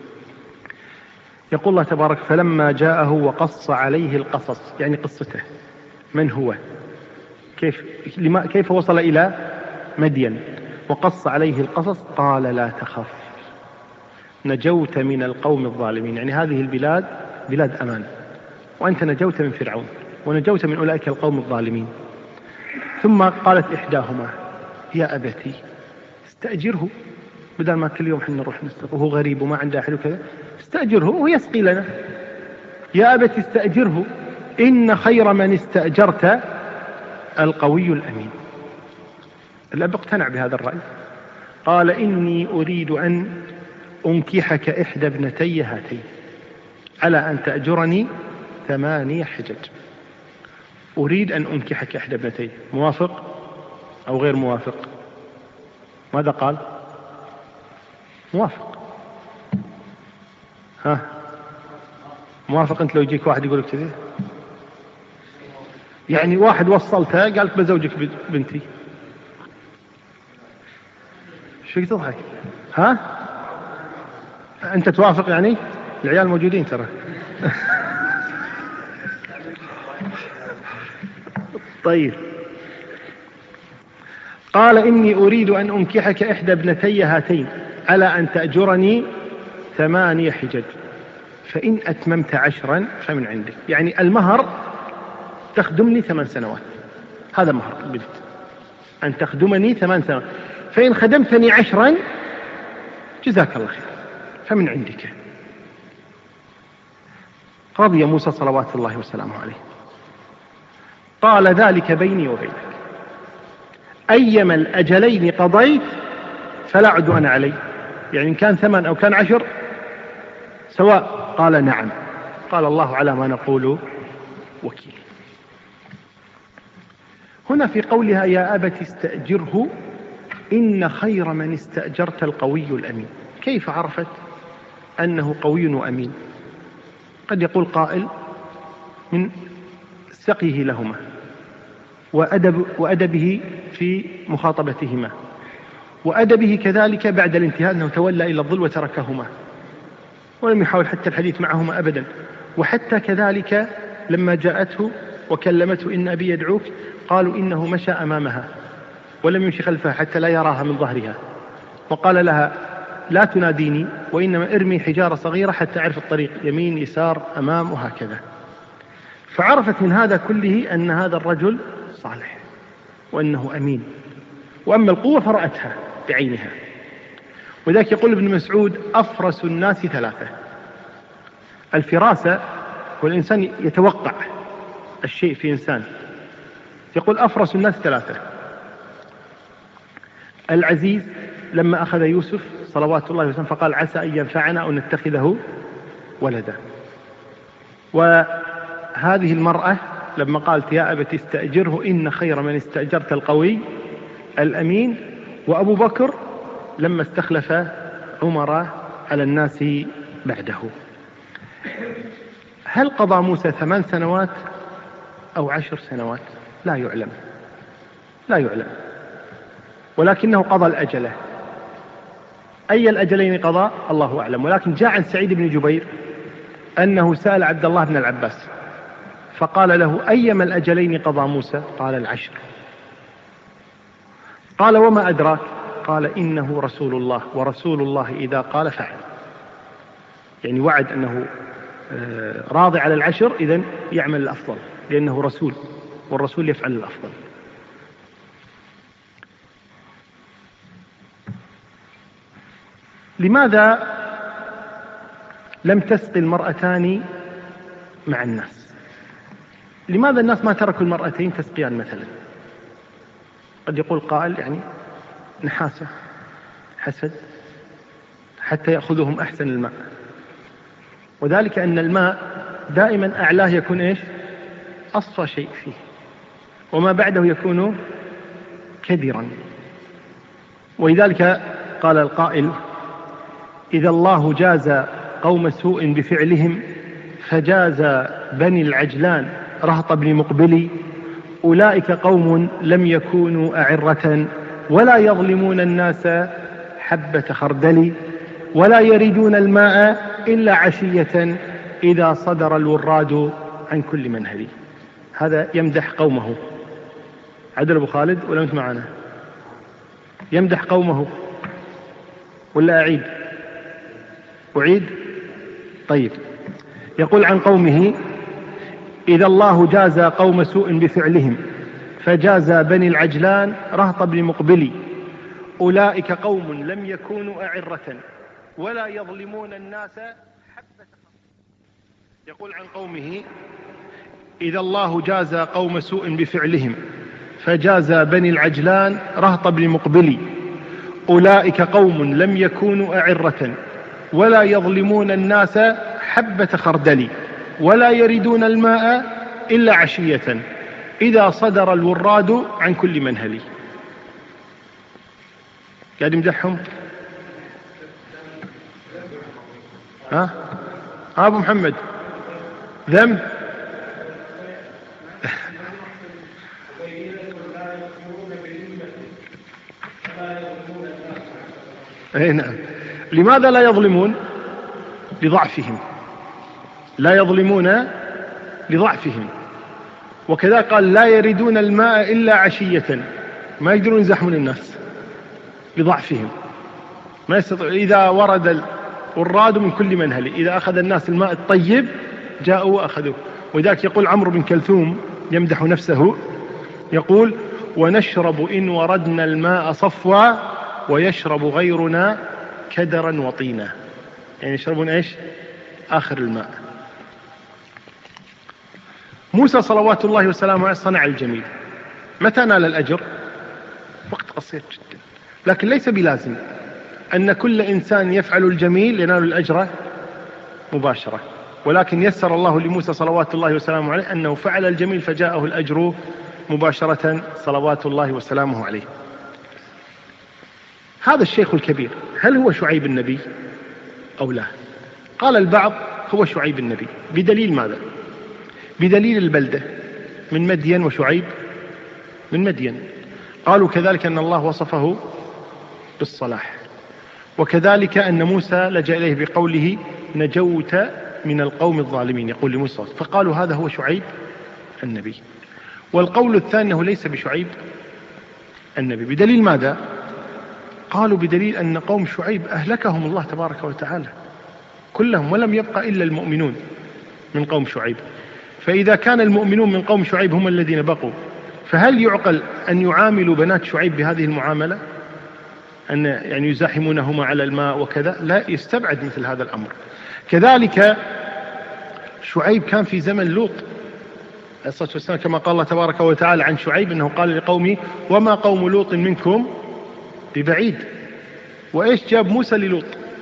B: يقول الله تبارك: فلما جاءه وقص عليه القصص، يعني قصته، من هو، كيف وصل إلى مدين، وقص عليه القصص، قال: لا تخف نجوت من القوم الظالمين. يعني هذه البلاد بلاد أمان، وأنت نجوت من فرعون ونجوت من أولئك القوم الظالمين. ثم قالت إحداهما: يا أبتي استأجره، بدل ما كل يوم حنا نروح نسرق وهو غريب وما عنده أحد وكذا، استأجره ويسقي لنا. يا أبتي استأجره إن خير من استأجرت القوي الأمين. الأب اقتنع بهذا الرأي، قال: إني أريد أن أنكحك إحدى ابنتي هاتين على أن تأجرني 8 حجج. أريد أن أنكحك إحدى ابنتي، موافق أو غير موافق؟ ماذا قال؟ موافق. ها، موافق أنت لو يجيك واحد يقول لك كذا؟ يعني واحد وصلته قالت بزوجك بنتي، شو تضحك؟ ها، أنت توافق؟ يعني العيال موجودين ترى. طيب، قال: إني أريد أن أنكحك إحدى ابنتي هاتين على أن تأجرني 8 حجج، فإن أتممت 10 فمن عندك. يعني المهر تخدمني 8 سنوات، هذا مهر البنت، أن تخدمني 8 سنوات، فإن خدمتني 10 جزاك الله خير فمن عندك. رضي موسى صلوات الله وسلامه عليه، قال: ذلك بيني وبينك، أيما الأجلين قضيت فلا عدوان علي. يعني إن كان 8 أو كان 10 سواء. قال: نعم. قال: الله على ما نقول وكيل. هنا في قولها: يا أبت استأجره إن خير من استأجرت القوي الأمين، كيف عرفت أنه قوي وأمين؟ قد يقول قائل: من سقيه لهما وأدبه في مخاطبتهما، وأدبه كذلك بعد الانتهاء أنه تولى إلى الظل وتركهما ولم يحاول حتى الحديث معهما أبدا. وحتى كذلك لما جاءته وكلمته: إن أبي يدعوك، قالوا إنه مشى أمامها ولم يمشي خلفها حتى لا يراها من ظهرها، وقال لها: لا تناديني، وإنما ارمي حجارة صغيرة حتى أعرف الطريق، يمين يسار أمام وهكذا. فعرفت من هذا كله أن هذا الرجل صالح وأنه أمين. وأما القوة فرأتها بعينها. وذلك يقول ابن مسعود: أفرس الناس 3. الفراسة والإنسان يتوقع الشيء في إنسان. يقول: أفرس الناس 3. العزيز لما أخذ يوسف صلوات الله وسلم فقال: عسى أن ينفعنا أو نتخذه ولدا. وهذه المرأة لما قالت: يا أبت استأجره إن خير من استأجرت القوي الأمين. وأبو بكر لما استخلف عمر على الناس بعده. هل قضى موسى 8 سنوات أو 10 سنوات؟ لا يعلم، لا يعلم، ولكنه قضى الأجلة. أي الأجلين قضى الله أعلم. ولكن جاء عن سعيد بن جبير أنه سأل عبد الله بن العباس فقال له: أيما الأجلين قضى موسى؟ قال: 10. قال: وما أدراك؟ قال: إنه رسول الله، ورسول الله إذا قال فعل. يعني وعد أنه راضي على 10، إذن يعمل الأفضل لأنه رسول، والرسول يفعل الأفضل. لماذا لم تسقي المرأتان مع الناس؟ لماذا الناس ما تركوا المرأتين تسقيان مثلا؟ قد يقول قائل: يعني نحاسة، حسد، حتى يأخذهم أحسن الماء. وذلك أن الماء دائما أعلاه يكون إيش؟ أصفى شيء فيه، وما بعده يكون كدرا. ولذلك قال القائل: إذا الله جاز قوم سوء بفعلهم فجاز بني العجلان رهط بن مقبلي، أولئك قوم لم يكونوا أعرة ولا يظلمون الناس حبة خردل ولا يردون الماء إلا عشية إذا صدر الوراد عن كل منهل. هذا يمدح قومه. عدل أبو خالد ولا أنت معنا؟ يمدح قومه ولا أعيد؟ أعيد؟ طيب. يقول عن قومه: إذا الله جازى قوم سوء بفعلهم فجازى بني العجلان رهط بن مقبلي أولئك قوم لم يكونوا أعرة ولا يظلمون الناس حبة. يقول عن قومه: إذا الله جازى قوم سوء بفعلهم فجازى بني العجلان رهط بن مقبلي أولئك قوم لم يكونوا أعرة ولا يظلمون الناس حبة خردل ولا يردون الماء إلا عشية إذا صدر الوراد عن كل منهل. قاعد يمدحهم. ها أبو محمد ذنب نعم. لماذا لا يظلمون؟ لضعفهم. لا يظلمون لضعفهم. وكذا قال: لا يردون الماء إلا عشية. ما يقدرون يزحمون الناس لضعفهم. ما يستطيع. إذا ورد الوراد من كل منهل، إذا أخذ الناس الماء الطيب جاءوا وأخذوه. وذاك يقول عمرو بن كلثوم يمدح نفسه يقول: ونشرب إن وردنا الماء صفوا ويشرب غيرنا كدرا وطينا. يعني يشربون إيش؟ آخر الماء. موسى صلوات الله وسلامه عليه صنع الجميل. متى نال الأجر؟ وقت قصير جدا. لكن ليس بلازم أن كل إنسان يفعل الجميل ينال الأجر مباشرة، ولكن يسر الله لموسى صلوات الله وسلامه عليه أنه فعل الجميل فجاءه الأجر مباشرة صلوات الله وسلامه عليه. هذا الشيخ الكبير هل هو شعيب النبي أو لا؟ قال البعض هو شعيب النبي. بدليل ماذا؟ بدليل البلدة من مدين، وشعيب من مدين. قالوا كذلك أن الله وصفه بالصلاح، وكذلك أن موسى لجأ إليه بقوله: نجوت من القوم الظالمين. يقول لموسى، فقالوا هذا هو شعيب النبي. والقول الثاني أنه ليس بشعيب النبي. بدليل ماذا؟ قالوا بدليل أن قوم شعيب أهلكهم الله تبارك وتعالى كلهم، ولم يبقى إلا المؤمنون من قوم شعيب. فإذا كان المؤمنون من قوم شعيب هم الذين بقوا، فهل يعقل أن يعاملوا بنات شعيب بهذه المعاملة؟ أن يعني يزاحمونهما على الماء وكذا؟ لا، يستبعد مثل هذا الأمر. كذلك شعيب كان في زمن لوط عليه الصلاة والسلام، كما قال الله تبارك وتعالى عن شعيب أنه قال لقومه: وما قوم لوط منكم ببعيد. وإيش جاب موسى للوط؟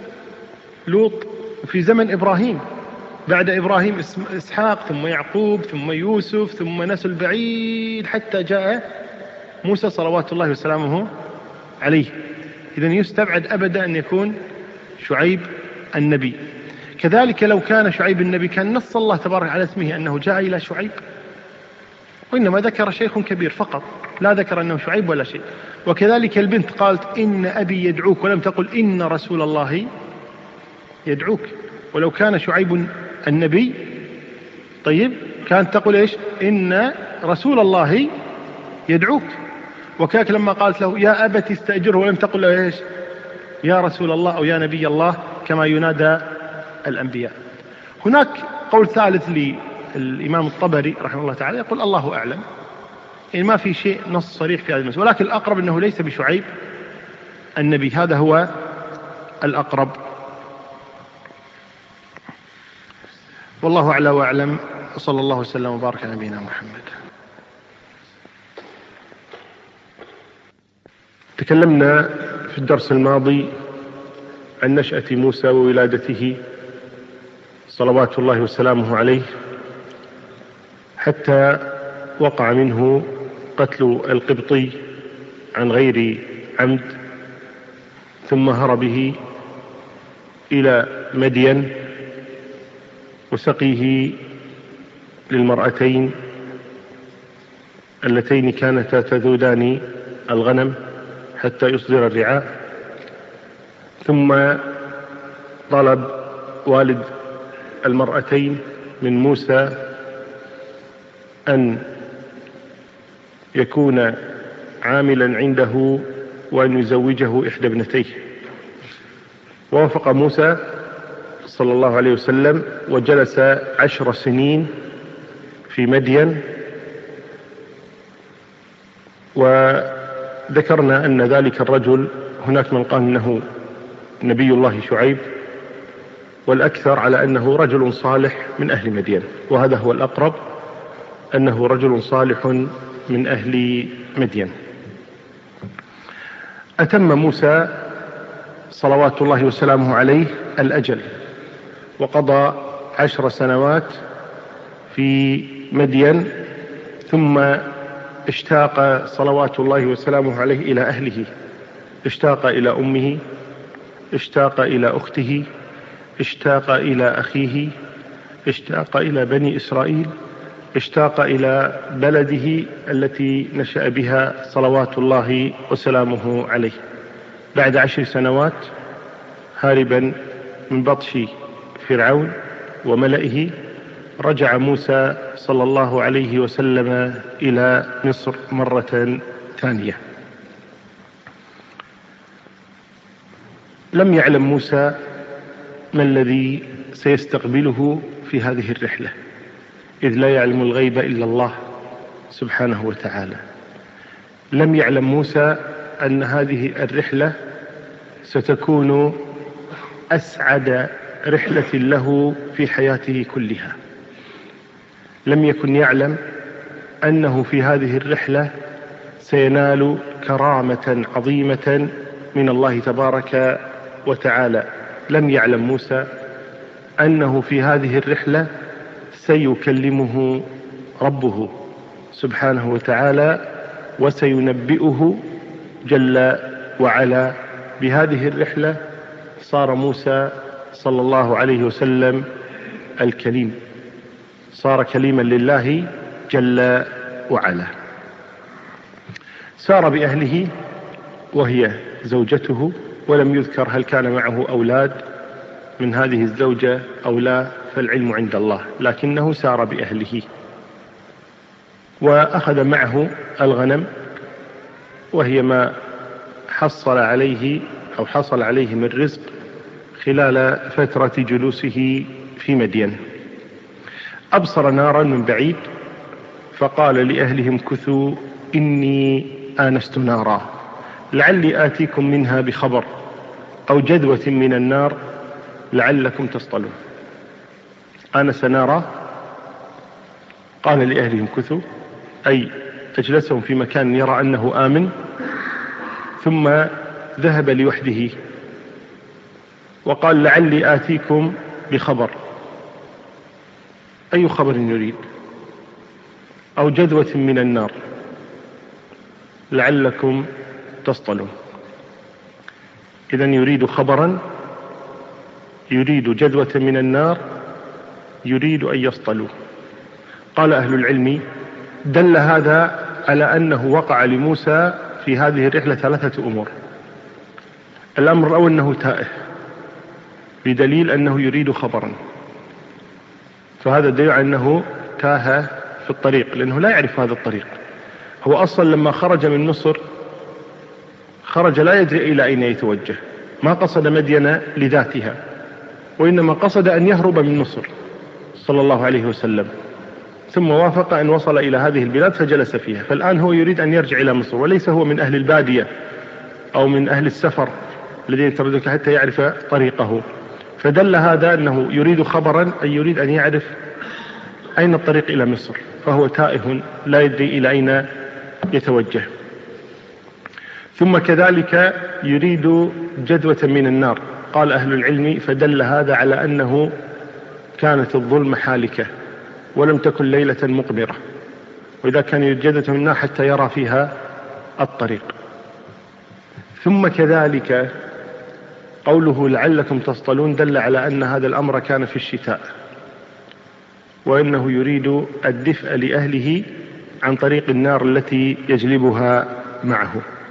B: لوط في زمن إبراهيم، بعد إبراهيم إسحاق، ثم يعقوب، ثم يوسف، ثم نسل بعيد حتى جاء موسى صلوات الله وسلامه عليه. إذن يستبعد أبدا أن يكون شعيب النبي. كذلك لو كان شعيب النبي كان نص الله تبارك على اسمه أنه جاء إلى شعيب، وإنما ذكر شيخ كبير فقط، لا ذكر أنه شعيب ولا شيء. وكذلك البنت قالت: إن أبي يدعوك، ولم تقل إن رسول الله يدعوك. ولو كان شعيب النبي طيب كانت تقول إيش؟ إن رسول الله يدعوك. وكذلك لما قالت له: يا أبت استأجره، ولم تقل له إيش؟ يا رسول الله أو يا نبي الله، كما ينادى الأنبياء. هناك قول ثالث للإمام الطبري رحمه الله تعالى، يقول: الله أعلم، يعني ما في شيء نص صريح في هذا المسألة، ولكن الأقرب أنه ليس بشعيب النبي. هذا هو الأقرب، والله أعلى وأعلم. وصلى الله وسلم وبارك على نبينا محمد.
C: تكلمنا في الدرس الماضي عن نشأة موسى وولادته صلوات الله وسلامه عليه، حتى وقع منه قتل القبطي عن غير عمد، ثم هرب به إلى مدين وسقيه للمرأتين اللتين كانتا تذودان الغنم حتى يصدر الرعاء. ثم طلب والد المرأتين من موسى أن يكون عاملا عنده وأن يزوجه إحدى ابنتيه، ووافق موسى صلى الله عليه وسلم وجلس 10 سنين في مدين. وذكرنا أن ذلك الرجل هناك من قال أنه نبي الله شعيب، والأكثر على أنه رجل صالح من أهل مدين، وهذا هو الأقرب، أنه رجل صالح من أهل مدين. أتم موسى صلوات الله وسلامه عليه الأجل، وقضى 10 سنوات في مدين، ثم اشتاق صلوات الله وسلامه عليه إلى أهله، اشتاق إلى أمه، اشتاق إلى أخته، اشتاق إلى أخيه، اشتاق إلى بني إسرائيل، اشتاق إلى بلده التي نشأ بها صلوات الله وسلامه عليه. بعد 10 سنوات هاربا من بطش فرعون وملئه، رجع موسى صلى الله عليه وسلم إلى مصر مرة ثانية. لم يعلم موسى ما الذي سيستقبله في هذه الرحلة، إذ لا يعلم الغيب إلا الله سبحانه وتعالى. لم يعلم موسى أن هذه الرحلة ستكون أسعد رحلة له في حياته كلها. لم يكن يعلم أنه في هذه الرحلة سينال كرامة عظيمة من الله تبارك وتعالى. لم يعلم موسى أنه في هذه الرحلة سيكلمه ربه سبحانه وتعالى، وسينبئه جل وعلا. بهذه الرحلة صار موسى صلى الله عليه وسلم الكليم، صار كليما لله جل وعلا. سار بأهله وهي زوجته، ولم يذكر هل كان معه أولاد من هذه الزوجة أو لا، فالعلم عند الله، لكنه سار بأهله. وأخذ معه الغنم، وهي ما حصل عليه من رزق خلال فترة جلوسه في مدين. أبصر نارا من بعيد فقال لأهلهم كثوا إني آنست نارا لعلي آتيكم منها بخبر أو جذوة من النار لعلكم تصطلون. آنس نارا، قال لأهلهم كثوا، أي أجلسهم في مكان يرى أنه آمن، ثم ذهب لوحده وقال لعلي آتيكم بخبر. أي خبر يريد؟ أو جذوة من النار لعلكم تصطلون. إذن يريد خبرا، يريد جذوة من النار، يريد أن يصطلوا. قال أهل العلم دل هذا على أنه وقع لموسى في هذه الرحلة 3 أمور. الأمر الأول أنه تائه، بدليل أنه يريد خبرا، فهذا دليل على أنه تاه في الطريق، لأنه لا يعرف هذا الطريق. هو أصلا لما خرج من مصر خرج لا يدري إلى أين يتوجه، ما قصد مدين لذاتها، وإنما قصد أن يهرب من مصر صلى الله عليه وسلم، ثم وافق أن وصل إلى هذه البلاد فجلس فيها. فالآن هو يريد أن يرجع إلى مصر، وليس هو من أهل البادية أو من أهل السفر الذين يترددون حتى يعرف طريقه. فدل هذا أنه يريد خبرا، أي يريد أن يعرف أين الطريق إلى مصر، فهو تائه لا يدري إلى أين يتوجه. ثم كذلك يريد جذوة من النار. قال أهل العلم فدل هذا على أنه كانت الظلمة حالكة ولم تكن ليلة مقمرة، وإذا كان يريد جذوة من النار حتى يرى فيها الطريق. ثم كذلك قوله لعلكم تصطلون دل على أن هذا الأمر كان في الشتاء، وإنه يريد الدفء لأهله عن طريق النار التي يجلبها معه.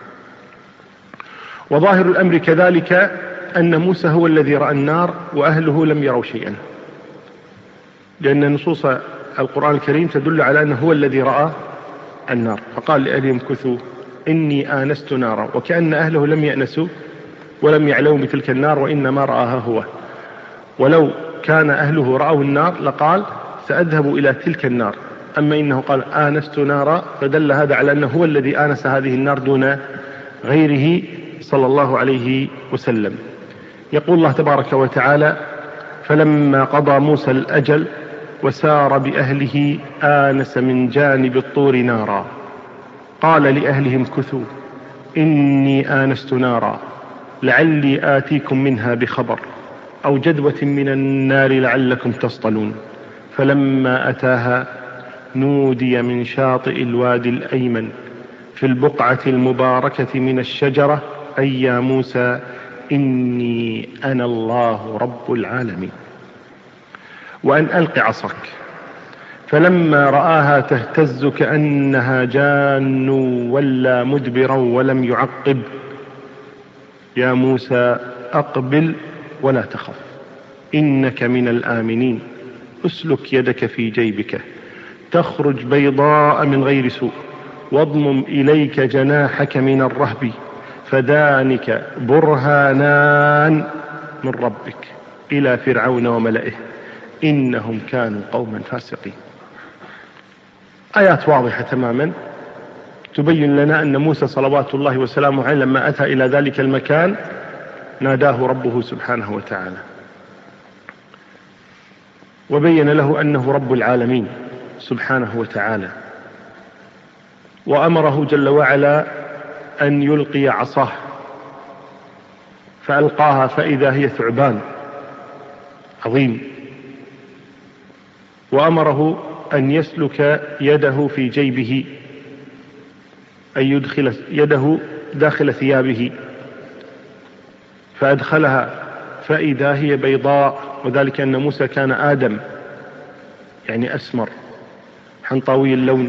C: وظاهر الأمر كذلك أن موسى هو الذي رأى النار وأهله لم يروا شيئا، لأن نصوص القرآن الكريم تدل على أنه هو الذي رأى النار، فقال لأهلهم كثوا إني آنست نارا، وكأن أهله لم يأنسوا ولم يعلموا بتلك النار وإنما رآها هو. ولو كان أهله رأوا النار لقال سأذهب إلى تلك النار، أما إنه قال آنست نارا، فدل هذا على أنه هو الذي آنس هذه النار دون غيره صلى الله عليه وسلم. يقول الله تبارك وتعالى: فلما قضى موسى الأجل وسار بأهله آنس من جانب الطور نارا قال لأهلهم كثوا إني آنست نارا لعلي آتيكم منها بخبر أو جدوة من النار لعلكم تصطلون. فلما أتاها نودي من شاطئ الوادي الأيمن في البقعة المباركة من الشجرة أي يا موسى إني أنا الله رب العالمين، وأن ألق عصاك. فلما رآها تهتز كأنها جان ولا مدبرا ولم يعقب يا موسى أقبل ولا تخف إنك من الآمنين أسلك يدك في جيبك تخرج بيضاء من غير سوء واضمم إليك جناحك من الرهب فذلك برهانان من ربك إلى فرعون وملئه إنهم كانوا قوما فاسقين. آيات واضحة تماما تبين لنا أن موسى صلوات الله وسلامه عليه لما أتى إلى ذلك المكان ناداه ربه سبحانه وتعالى وبين له أنه رب العالمين سبحانه وتعالى، وأمره جل وعلا أن يلقي عصاه فألقاها فإذا هي ثعبان عظيم، وأمره أن يسلك يده في جيبه أن يدخل يده داخل ثيابه فأدخلها فإذا هي بيضاء، وذلك أن موسى كان آدم يعني أسمر حنطاوي اللون،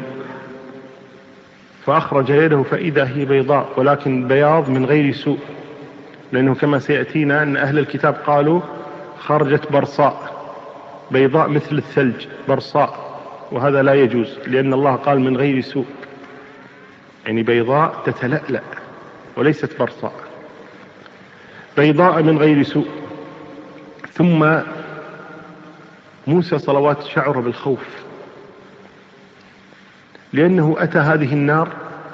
C: فأخرج يده فإذا هي بيضاء ولكن بياض من غير سوء، لأنه كما سيأتينا أن أهل الكتاب قالوا خرجت برصاء بيضاء مثل الثلج برصاء، وهذا لا يجوز لأن الله قال من غير سوء، يعني بيضاء تتلألأ وليست برصاء، بيضاء من غير سوء. ثم موسى صلوات شعر بالخوف لأنه أتى هذه النار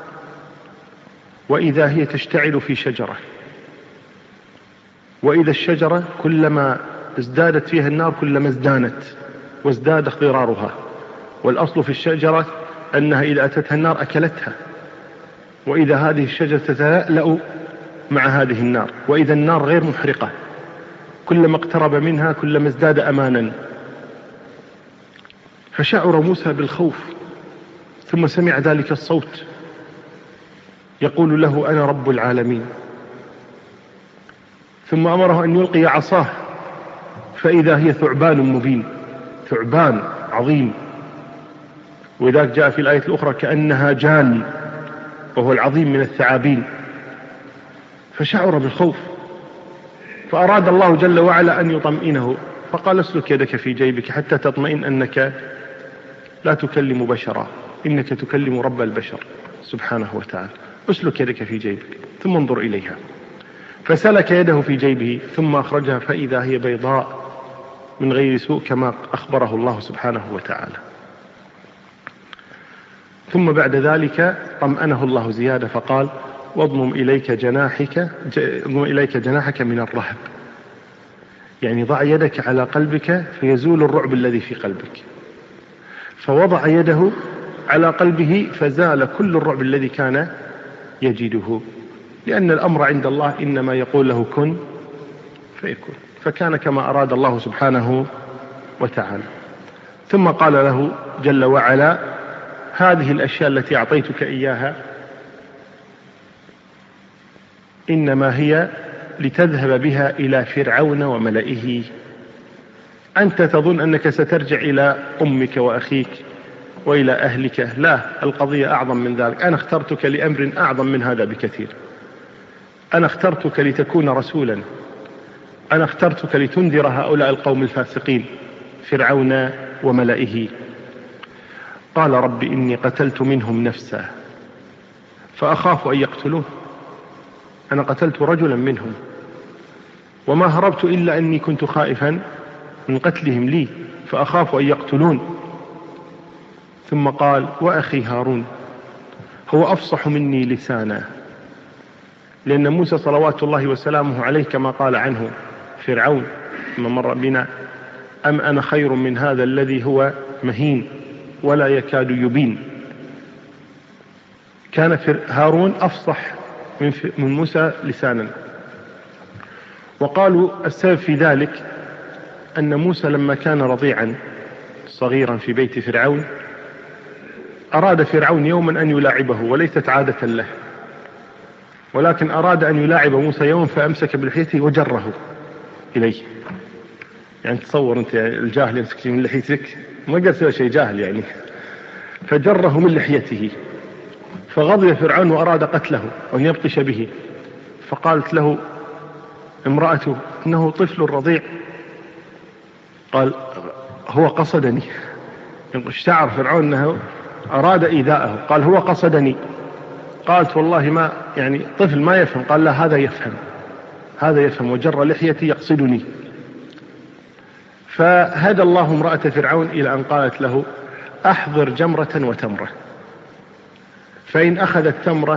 C: وإذا هي تشتعل في شجرة، وإذا الشجرة كلما ازدادت فيها النار كلما ازدانت وازداد اخضرارها، والأصل في الشجرة أنها إذا أتتها النار أكلتها، وإذا هذه الشجرة تتلألأ مع هذه النار، وإذا النار غير محرقة كلما اقترب منها كلما ازداد أمانا. فشعر موسى بالخوف، ثم سمع ذلك الصوت يقول له أنا رب العالمين، ثم أمره أن يلقي عصاه فإذا هي ثعبان مبين، ثعبان عظيم، وذاك جاء في الآية الأخرى كأنها جان وهو العظيم من الثعابين. فشعر بالخوف، فأراد الله جل وعلا أن يطمئنه فقال اسلك يدك في جيبك حتى تطمئن أنك لا تكلم بشرا إنك تكلم رب البشر سبحانه وتعالى، اسلك يدك في جيبك ثم انظر إليها. فسلك يده في جيبه ثم أخرجها فإذا هي بيضاء من غير سوء كما أخبره الله سبحانه وتعالى. ثم بعد ذلك طمأنه الله زيادة فقال واضمم إليك جناحك من الرهب، يعني ضع يدك على قلبك فيزول الرعب الذي في قلبك. فوضع يده على قلبه فزال كل الرعب الذي كان يجده، لأن الأمر عند الله إنما يقول له كن فيكون، فكان كما أراد الله سبحانه وتعالى. ثم قال له جل وعلا هذه الأشياء التي أعطيتك إياها إنما هي لتذهب بها إلى فرعون وملئه، أنت تظن أنك سترجع إلى أمك وأخيك
B: وإلى أهلك. لا، القضية أعظم من ذلك. أنا اخترتك لأمر أعظم من هذا بكثير. أنا اخترتك لتكون رسولا. أنا اخترتك لتنذر هؤلاء القوم الفاسقين فرعون وملئه. قال رب إني قتلت منهم نفسا فأخاف أن يقتلون. أنا قتلت رجلا منهم وما هربت إلا أني كنت خائفا من قتلهم لي فأخاف أن يقتلون. ثم قال وأخي هارون هو أفصح مني لسانا، لأن موسى صلوات الله وسلامه عليه كما قال عنه فرعون ما مر بنا أم أنا خير من هذا الذي هو مهين ولا يكاد يبين. كان هارون أفصح من موسى لسانا. وقالوا السبب في ذلك أن موسى لما كان رضيعا صغيرا في بيت فرعون أراد فرعون يوما أن يلاعبه، وليست عادة له، ولكن أراد أن يلاعب موسى يوم فأمسك بلحيته وجره إليه. يعني تصور أنت الجاهل يمسك من لحيتك، ما قد سوى شيء جاهل يعني، فجره من لحيته. فغضب فرعون وأراد قتله وأن يبطش به. فقالت له امرأته إنه طفل رضيع. قال هو قصدني. اشتعر فرعون أنه أراد إيذاءه. قال هو قصدني. قالت والله ما يعني طفل ما يفهم. قال لا هذا يفهم، هذا يفهم، وجر لحيتي يقصدني. فهدى الله امرأة فرعون إلى أن قالت له أحضر جمرة وتمرة، فإن أخذ التمرة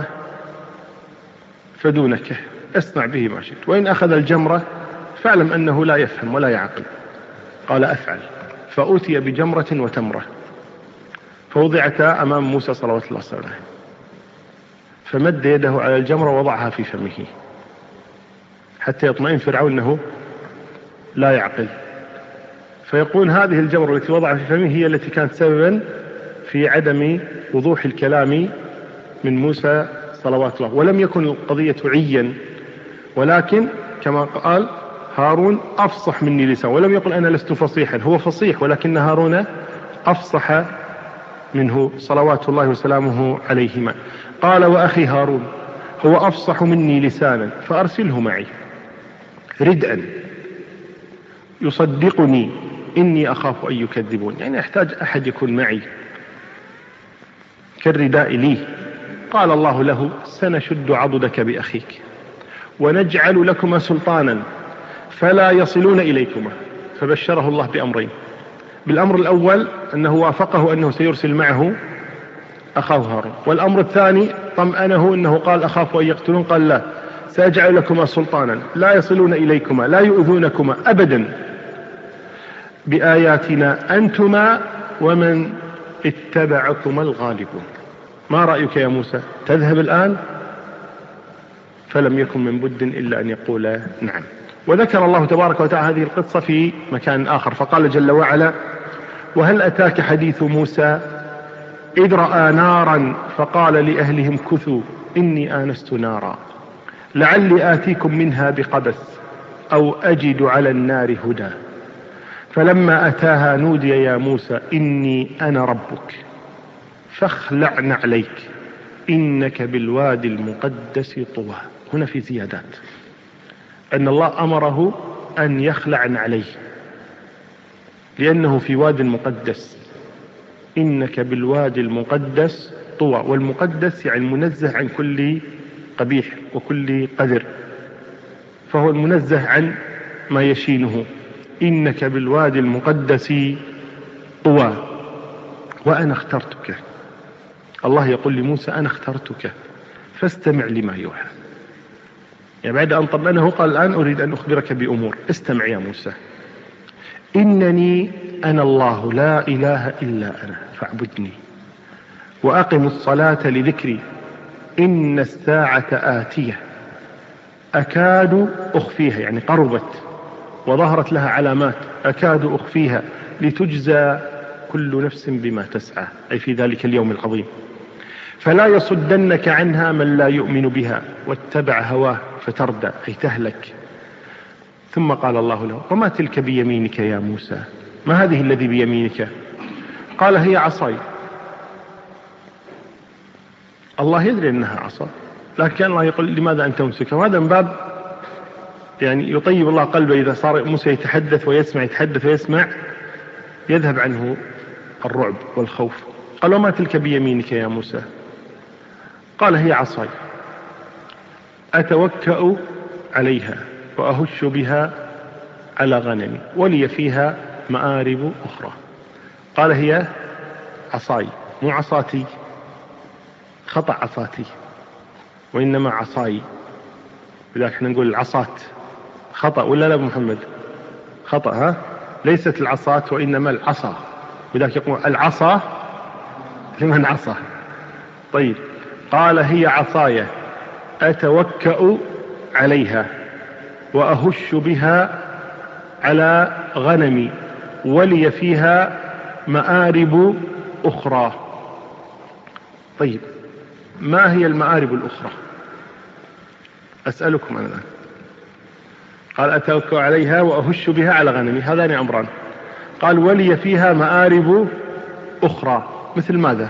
B: فدونك اصنع به ما شئت، وإن أخذ الجمرة فاعلم أنه لا يفهم ولا يعقل. قال أفعل. فأتي بجمرة وتمرة فوضعتا أمام موسى صلوات الله وسلامه، فمد يده على الجمرة ووضعها في فمه حتى يطمئن فرعون أنه لا يعقل. فيقول هذه الجمرة التي وضعها في فمه هي التي كانت سببا في عدم وضوح الكلام من موسى صلوات الله. ولم يكن القضية عيا، ولكن كما قال هارون أفصح مني لسان، ولم يقل أنا لست فصيحا، هو فصيح ولكن هارون أفصح منه صلوات الله وسلامه عليهما. قال وأخي هارون هو أفصح مني لسانا فأرسله معي ردءا يصدقني إني أخاف أن يكذبون. يعني أحتاج أحد يكون معي كالرداء لي. قال الله له سنشد عضدك بأخيك ونجعل لكما سلطانا فلا يصلون إليكما. فبشره الله بأمرين: بالأمر الأول أنه وافقه أنه سيرسل معه أخاه هارون، والأمر الثاني طمأنه أنه قال أخاف أن يقتلون، قال لا سأجعل لكما سلطانا لا يصلون إليكما لا يؤذونكما أبدا بآياتنا أنتما ومن اتبعكما الغالبون. ما رأيك يا موسى؟ تذهب الآن؟ فلم يكن من بد إلا أن يقول نعم. وذكر الله تبارك وتعالى هذه القصة في مكان آخر فقال جل وعلا: وهل أتاك حديث موسى إذ رأى نارا فقال لأهلهم كثوا إني آنست نارا لعلي آتيكم منها بقبس أو أجد على النار هدى فلما أتاها نودي يا موسى إني أنا ربك فاخلع نعليك إنك بالوادي المقدس طوى. هنا في زيادات أن الله أمره أن يخلع نعليه لأنه في واد مقدس. إنك بالوادي المقدس طوى، والمقدس يعني المنزه عن كل قبيح وكل قذر، فهو المنزه عن ما يشينه. إنك بالوادي المقدس طوى وأنا اخترتك. الله يقول لموسى أنا اخترتك فاستمع لما يوحى. يعني بعد أن طمأنه قال الآن أريد أن أخبرك بأمور، استمع يا موسى. إنني أنا الله لا إله إلا أنا فاعبدني وأقم الصلاة لذكري إن الساعة آتية أكاد أخفيها، يعني قربت وظهرت لها علامات، أكاد أخفيها لتجزى كل نفس بما تسعى، أي في ذلك اليوم العظيم. فلا يصدنك عنها من لا يؤمن بها واتبع هواه فتردى، أي تهلك. ثم قال الله له: وما تلك بيمينك يا موسى؟ ما هذه الذي بيمينك؟ قال: هي عصاي
C: الله يدري أنها عصا، لكن كان الله يقول لماذا أنت تمسكها. وهذا من باب يعني يطيب الله قلبه، إذا صار موسى يتحدث ويسمع يتحدث ويسمع يذهب عنه الرعب والخوف. قال وما تلك بيمينك يا موسى؟ قال هي عصاي أتوكأ عليها وأهش بها على غنمي ولي فيها مآرب أخرى. قال هي عصاي، مو عصاتي، خطأ عصاتي، وإنما عصاي. لذلك احنا نقول العصات خطأ ولا لا أبو محمد؟ خطأ، ها؟ ليست العصات وإنما العصا. لذلك يقول العصا لمن عصى. طيب، قال هي عصاي أتوكأ عليها وأهش بها على غنمي ولي فيها مآرب أخرى. طيب، ما هي المآرب الأخرى؟ أسألكم أنا الآن. قال أتوكأ عليها وأهش بها على غنمي، هذان أمران. قال ولي فيها مآرب أخرى، مثل ماذا؟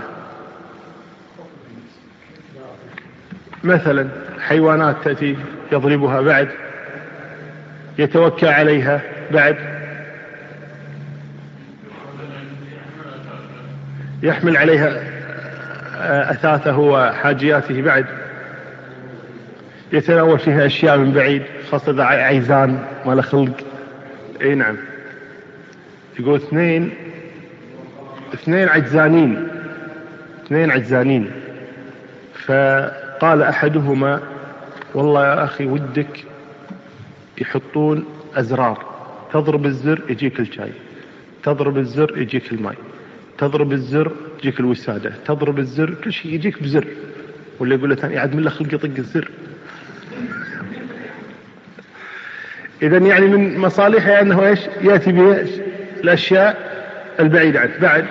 C: مثلا حيوانات تأتي يضربها، بعد يتوكأ عليها، بعد يحمل عليها أثاثه وحاجياته، بعد يتناول فيها أشياء من بعيد، خاصة عيزان ما له خلق. اي نعم، يقول اثنين عجزانين. فقال أحدهما والله يا أخي ودك يحطون أزرار، تضرب الزر يجيك الشاي، تضرب الزر يجيك الماء، تضرب الزر يجيك الوسادة، تضرب الزر كل شيء يجيك بزر. ولا يقول له ثاني عاد من له خلق يطق الزر. إذن يعني من مصالحه أنه إيش؟ يأتي بإيش؟ الأشياء البعيدة عنه. بعد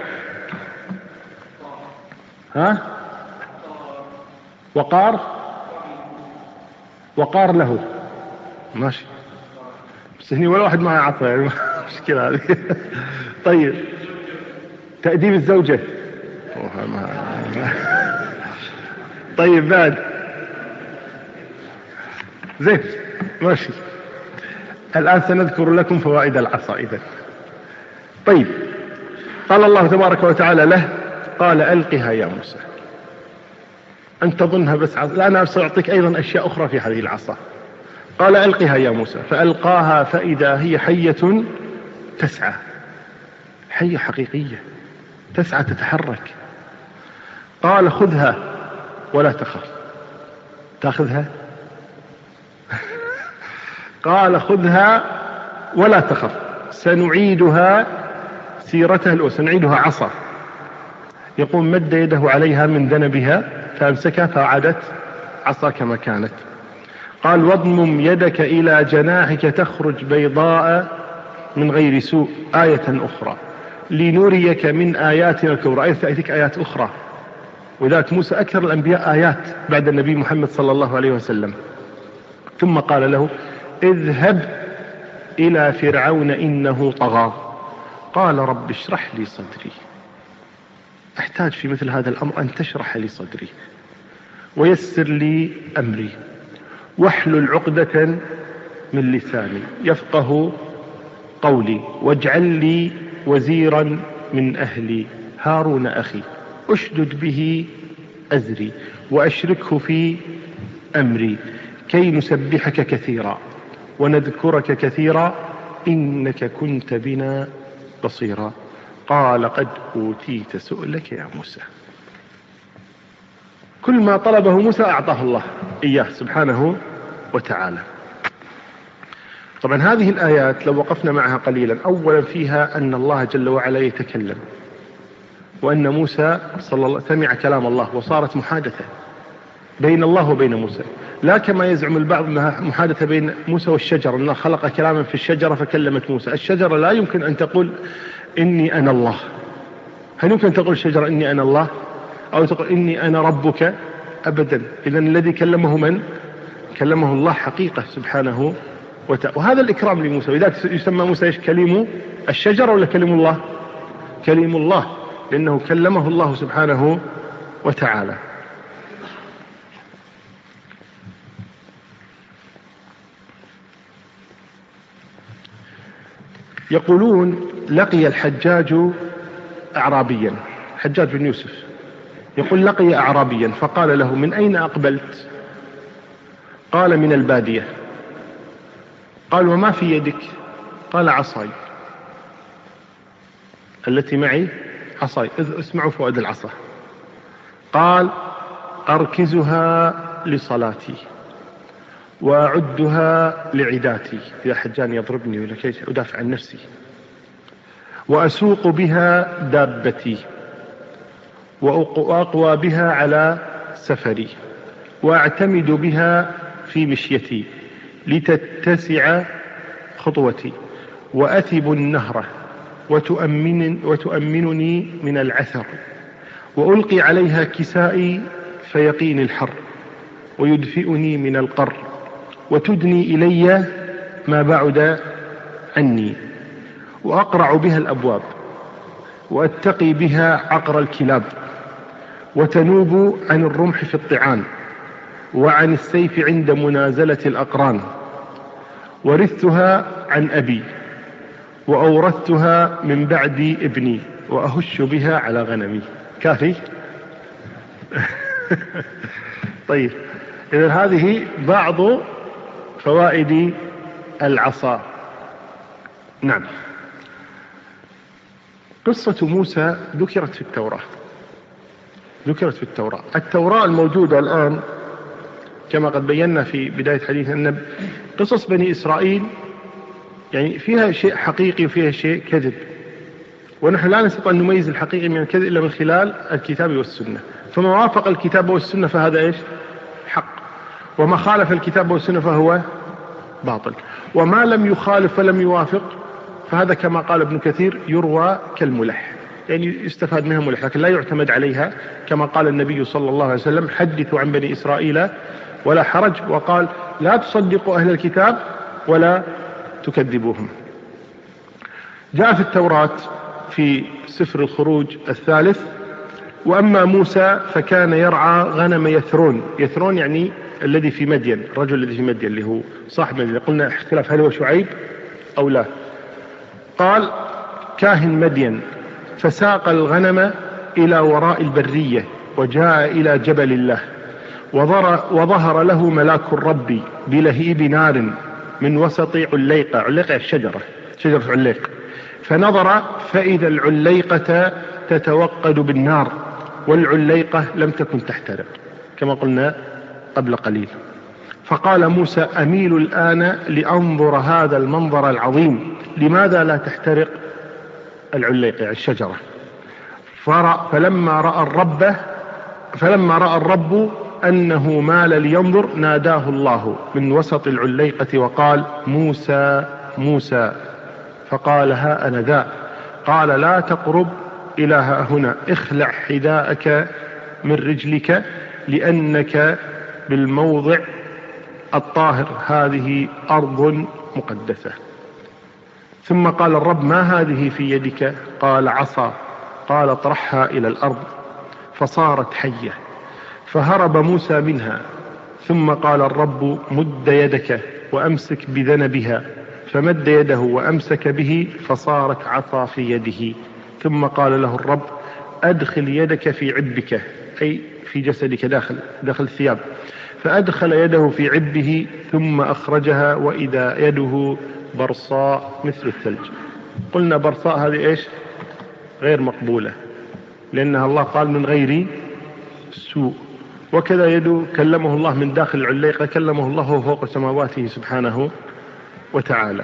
C: ها؟ وقار له، ماشي، بس هني ولا واحد معه عطى، يعني مشكلة هذه. طيب، تأديب الزوجة. طيب، بعد زين، ماشي. الآن سنذكر لكم فوائد العصا إذن. طيب، قال الله تبارك وتعالى له، قال ألقها يا موسى. أن تظنها بس عصا، لا، أنا سأعطيك أيضا أشياء أخرى في هذه العصا. قال ألقها يا موسى، فألقاها فإذا هي حية تسعى، حية حقيقية تسعى تتحرك. قال خذها ولا تخف. تأخذها؟ قال خذها ولا تخف، سنعيدها سيرتها الأولى، سنعيدها عصا. يقوم مد يده عليها من ذنبها فأمسكها فعادت عصا كما كانت. قال واضمم يدك إلى جناحك تخرج بيضاء من غير سوء، آية أخرى لنريك من آياتنا الكبرى. تأتيك آيات أخرى، وذات موسى أكثر الأنبياء آيات بعد النبي محمد صلى الله عليه وسلم. ثم قال له اذهب إلى فرعون إنه طغى. قال رب اشرح لي صدري. أحتاج في مثل هذا الأمر أن تشرح لي صدري ويسر لي أمري واحلل عقدة من لساني يفقه قولي واجعل لي وزيرا من أهلي هارون أخي أشدد به أزري وأشركه في أمري كي نسبحك كثيرا ونذكرك كثيرا إنك كنت بنا بصيرا. قال قد أوتيت سؤلك يا موسى. كل ما طلبه موسى أعطاه الله إياه سبحانه وتعالى. طبعا هذه الآيات لو وقفنا معها قليلا، أولا فيها أن الله جل وعلا يتكلم، وأن موسى صلى الله سمع كلام الله، وصارت محادثة بين الله وبين موسى، لا كما يزعم البعض أنها محادثة بين موسى والشجرة، أنه خلق كلاما في الشجرة فكلمت موسى. الشجرة لا يمكن أن تقول إني أنا الله. هل يمكن تقول الشجرة إني أنا الله أو تقول إني أنا ربك؟ أبدا. إذن الذي كلمه من؟ كلمه الله حقيقة سبحانه وتعالى. وهذا الإكرام لموسى، ولذلك يسمى موسى إيش؟ كليم الشجرة ولا كليم الله؟ كليم الله، لأنه كلمه الله سبحانه وتعالى. يقولون لقي الحجاج أعرابيا، حجاج بن يوسف يقول لقي أعرابيا فقال له: من أين أقبلت؟ قال: من البادية. قال: وما في يدك؟ قال: عصاي التي معي، عصاي. اسمعوا فوائد العصا. قال: أركزها لصلاتي وأعدها لعداتي إذا حجان يضربني ولا كيف أدافع عن نفسي، وأسوق بها دابتي وأقوى بها على سفري، وأعتمد بها في مشيتي لتتسع خطوتي، وأثب النهر وتؤمنني من العثر، وألقي عليها كسائي فيقيني الحر ويدفئني من القر، وتدني إلي ما بعد عني، وأقرع بها الأبواب، وأتقي بها عقر الكلاب، وتنوب عن الرمح في الطعان، وعن السيف عند منازلة الأقران، ورثتها عن أبي وأورثتها من بعد ابني، وأهش بها على غنمي. كافي؟ طيب، إذن هذه بعض فوائد العصا. نعم. قصة موسى ذكرت في التوراة، التوراة الموجودة الآن كما قد بينا في بداية حديث أن قصص بني إسرائيل يعني فيها شيء حقيقي وفيها شيء كذب، ونحن لا نستطيع أن نميز الحقيقي من الكذب إلا من خلال الكتاب والسنة. فما وافق الكتاب والسنة فهذا إيش؟ حق، وما خالف الكتاب والسنة فهو باطل، وما لم يخالف ولم يوافق فهذا كما قال ابن كثير يروى كالملح، يعني يستفاد منها ملح لكن لا يعتمد عليها، كما قال النبي صلى الله عليه وسلم: حدثوا عن بني إسرائيل ولا حرج، وقال: لا تصدقوا أهل الكتاب ولا تكذبوهم. جاء في التوراة في سفر الخروج 3: وأما موسى فكان يرعى غنم يثرون. يثرون يعني الذي في مدين، الرجل الذي في مدين اللي هو صاحب مدين، قلنا اختلاف هل هو شعيب أو لا. قال: كاهن مدين، فساق الغنم إلى وراء البرية، وجاء إلى جبل الله، وظهر له ملاك الرب بلهيب نار من وسط عليقة. عليقة الشجرة، شجرة عليق. فنظر فإذا العليقة تتوقد بالنار، والعليقة لم تكن تحترق كما قلنا قبل قليل. فقال موسى: أميل الآن لأنظر هذا المنظر العظيم، لماذا لا تحترق العليقة الشجرة؟ فلما رأى الرب أنه مال لينظر ناداه الله من وسط العليقة وقال: موسى موسى. فقال: ها أنا ذا. قال: لا تقرب إلى هنا، اخلع حذاءك من رجلك لأنك بالموضع الطاهر، هذه أرض مقدسة. ثم قال الرب: ما هذه في يدك؟ قال: عصا. قال: اطرحها إلى الأرض، فصارت حية، فهرب موسى منها. ثم قال الرب: مد يدك وأمسك بذنبها، فمد يده وأمسك به، فصارت عصا في يده. ثم قال له الرب: أدخل يدك في عبك، أي في جسدك داخل الثياب. فأدخل يده في عبه ثم أخرجها، وإذا يده برصاء مثل الثلج. قلنا برصاء هذه إيش؟ غير مقبولة، لأنها الله قال من غير سوء. وكذا يده كلمه الله من داخل العليقة، كلمه الله فوق سماواته سبحانه وتعالى.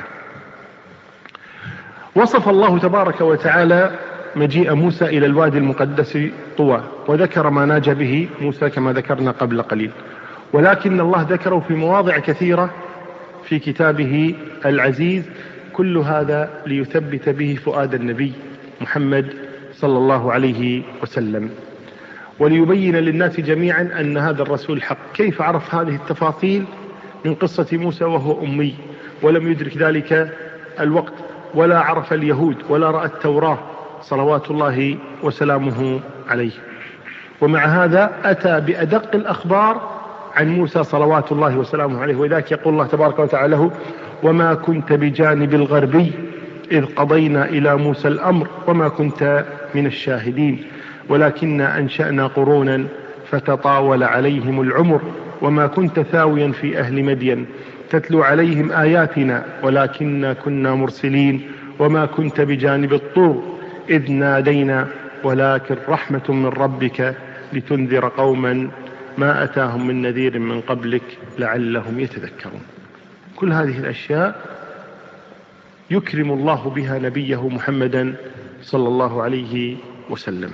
C: وصف الله تبارك وتعالى مجيء موسى إلى الوادي المقدس طوى، وذكر ما ناجى به موسى كما ذكرنا قبل قليل، ولكن الله ذكره في مواضع كثيرة في كتابه العزيز، كل هذا ليثبت به فؤاد النبي محمد صلى الله عليه وسلم، وليبين للناس جميعا أن هذا الرسول حق. كيف عرف هذه التفاصيل من قصة موسى وهو أمي ولم يدرك ذلك الوقت، ولا عرف اليهود ولا رأى التوراة صلوات الله وسلامه عليه؟ ومع هذا أتى بأدق الأخبار عن موسى صلوات الله وسلامه عليه. وذلك يقول الله تبارك وتعالى له: وما كنت بجانب الغربي إذ قضينا إلى موسى الأمر وما كنت من الشاهدين ولكننا أنشأنا قرونا فتطاول عليهم العمر وما كنت ثاويا في أهل مدين تتلو عليهم آياتنا ولكننا كنا مرسلين وما كنت بجانب الطور إذ نادينا ولكن رحمة من ربك لتنذر قوما ما أتاهم من نذير من قبلك لعلهم يتذكرون. كل هذه الأشياء يكرم الله بها نبيه محمدا صلى الله عليه وسلم.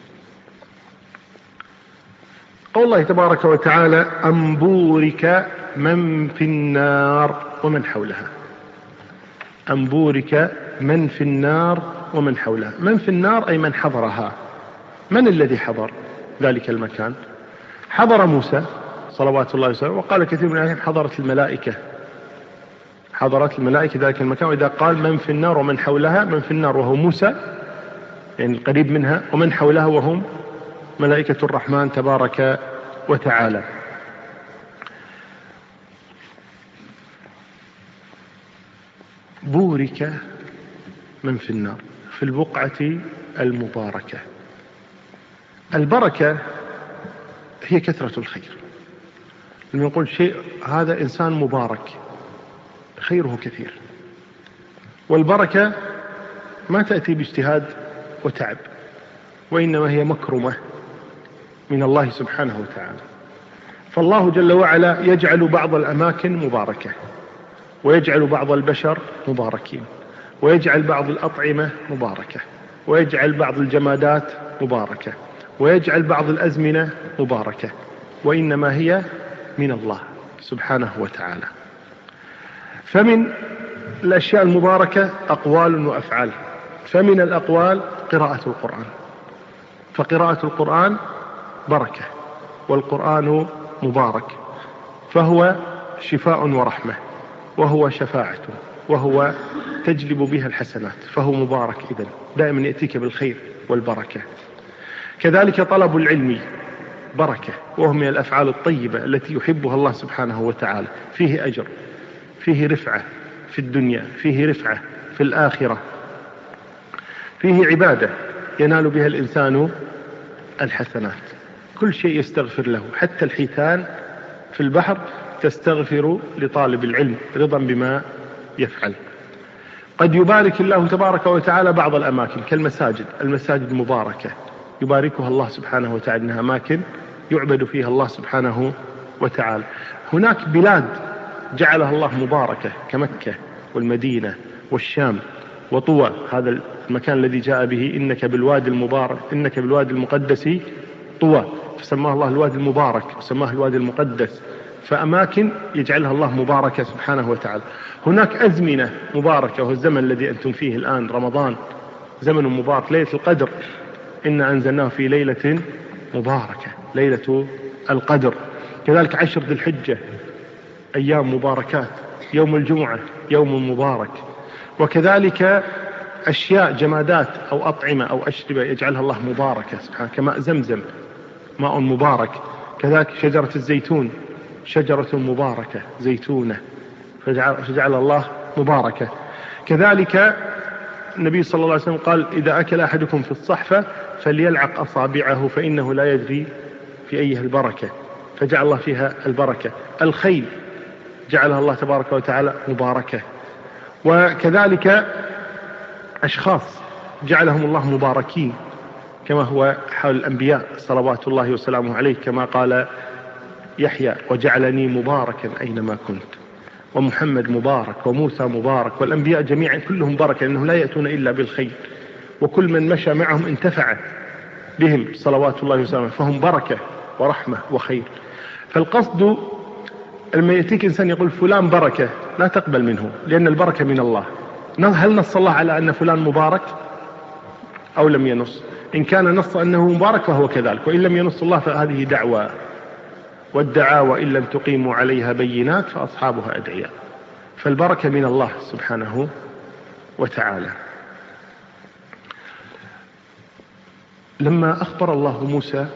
C: قول الله تبارك وتعالى أن بورك من في النار ومن حولها. أن بورك من في النار ومن حولها. من في النار أي من حضرها. من الذي حضر ذلك المكان؟ حضر موسى صلوات الله وسلامه، وقال كثير من العلماء حضرت الملائكة. حضرت الملائكة ذلك المكان. وإذا قال من في النار ومن حولها، من في النار وهو موسى يعني القريب منها، ومن حولها وهم ملائكة الرحمن تبارك وتعالى. بورك من في النار في البقعة المباركة. البركة هي كثرة الخير. لما نقول شيء هذا إنسان مبارك خيره كثير. والبركة ما تأتي باجتهاد وتعب، وإنما هي مكرمة من الله سبحانه وتعالى. فالله جل وعلا يجعل بعض الأماكن مباركة، ويجعل بعض البشر مباركين، ويجعل بعض الأطعمة مباركة، ويجعل بعض الجمادات مباركة، ويجعل بعض الأزمنة مباركة، وإنما هي من الله سبحانه وتعالى. فمن الأشياء المباركة أقوال وأفعال. فمن الأقوال قراءة القرآن، فقراءة القرآن بركة، والقرآن مبارك، فهو شفاء ورحمة، وهو شفاعة، وهو تجلب بها الحسنات، فهو مبارك. إذن دائما يأتيك بالخير والبركة. كذلك طلب العلم بركة، وهو من الأفعال الطيبة التي يحبها الله سبحانه وتعالى. فيه أجر، فيه رفعة في الدنيا، فيه رفعة في الآخرة، فيه عبادة ينال بها الإنسان الحسنات. كل شيء يستغفر له، حتى الحيتان في البحر تستغفر لطالب العلم رضا بما يفعل. قد يبارك الله تبارك وتعالى بعض الأماكن كالمساجد. المساجد مباركة يباركها الله سبحانه وتعالى، إنها أماكن يعبد فيها الله سبحانه وتعالى. هناك بلاد جعلها الله مباركة كمكة والمدينة والشام وطوى، هذا المكان الذي جاء به إنك بالوادي المبارك، إنك بالوادي المقدس طوى، فسماه الله الوادي المبارك وسماه الوادي المقدس. فأماكن يجعلها الله مباركة سبحانه وتعالى. هناك أزمنة مباركة، وهو الزمن الذي أنتم فيه الآن، رمضان زمن مبارك، ليلة القدر إنا أنزلناه في ليلة مباركة، ليلة القدر. كذلك 10 ذي الحجة أيام مباركات، يوم الجمعة يوم مبارك. وكذلك أشياء جمادات أو أطعمة أو أشربة يجعلها الله مباركة سبحانه، كماء زمزم ماء مبارك. كذلك شجرة الزيتون شجرة مباركة زيتونة، فجعل الله مباركة. كذلك النبي صلى الله عليه وسلم قال إذا أكل أحدكم في الصحفة فليلعق أصابعه فإنه لا يدري في أيها البركة، فجعل الله فيها البركة. الخيل جعلها الله تبارك وتعالى مباركة. وكذلك أشخاص جعلهم الله مباركين، كما هو حال الأنبياء صلوات الله وسلامه عليه، كما قال يحيى وجعلني مباركا أينما كنت، ومحمد مبارك، وموسى مبارك، والأنبياء جميعا كلهم بركة، لأنهم لا يأتون إلا بالخير، وكل من مشى معهم انتفع بهم صلوات الله وسلامه، فهم بركة ورحمة وخير. فالقصد لما يأتيك إنسان يقول فلان بركة لا تقبل منه، لأن البركة من الله. هل نص الله على أن فلان مبارك أو لم ينص؟ إن كان نص أنه مبارك فهو كذلك، وإن لم ينص الله فهذه دعوة، والدعاوى إن لم تقيموا عليها بينات فأصحابها أدعياء. فالبركة من الله سبحانه وتعالى. لما أخبر الله موسى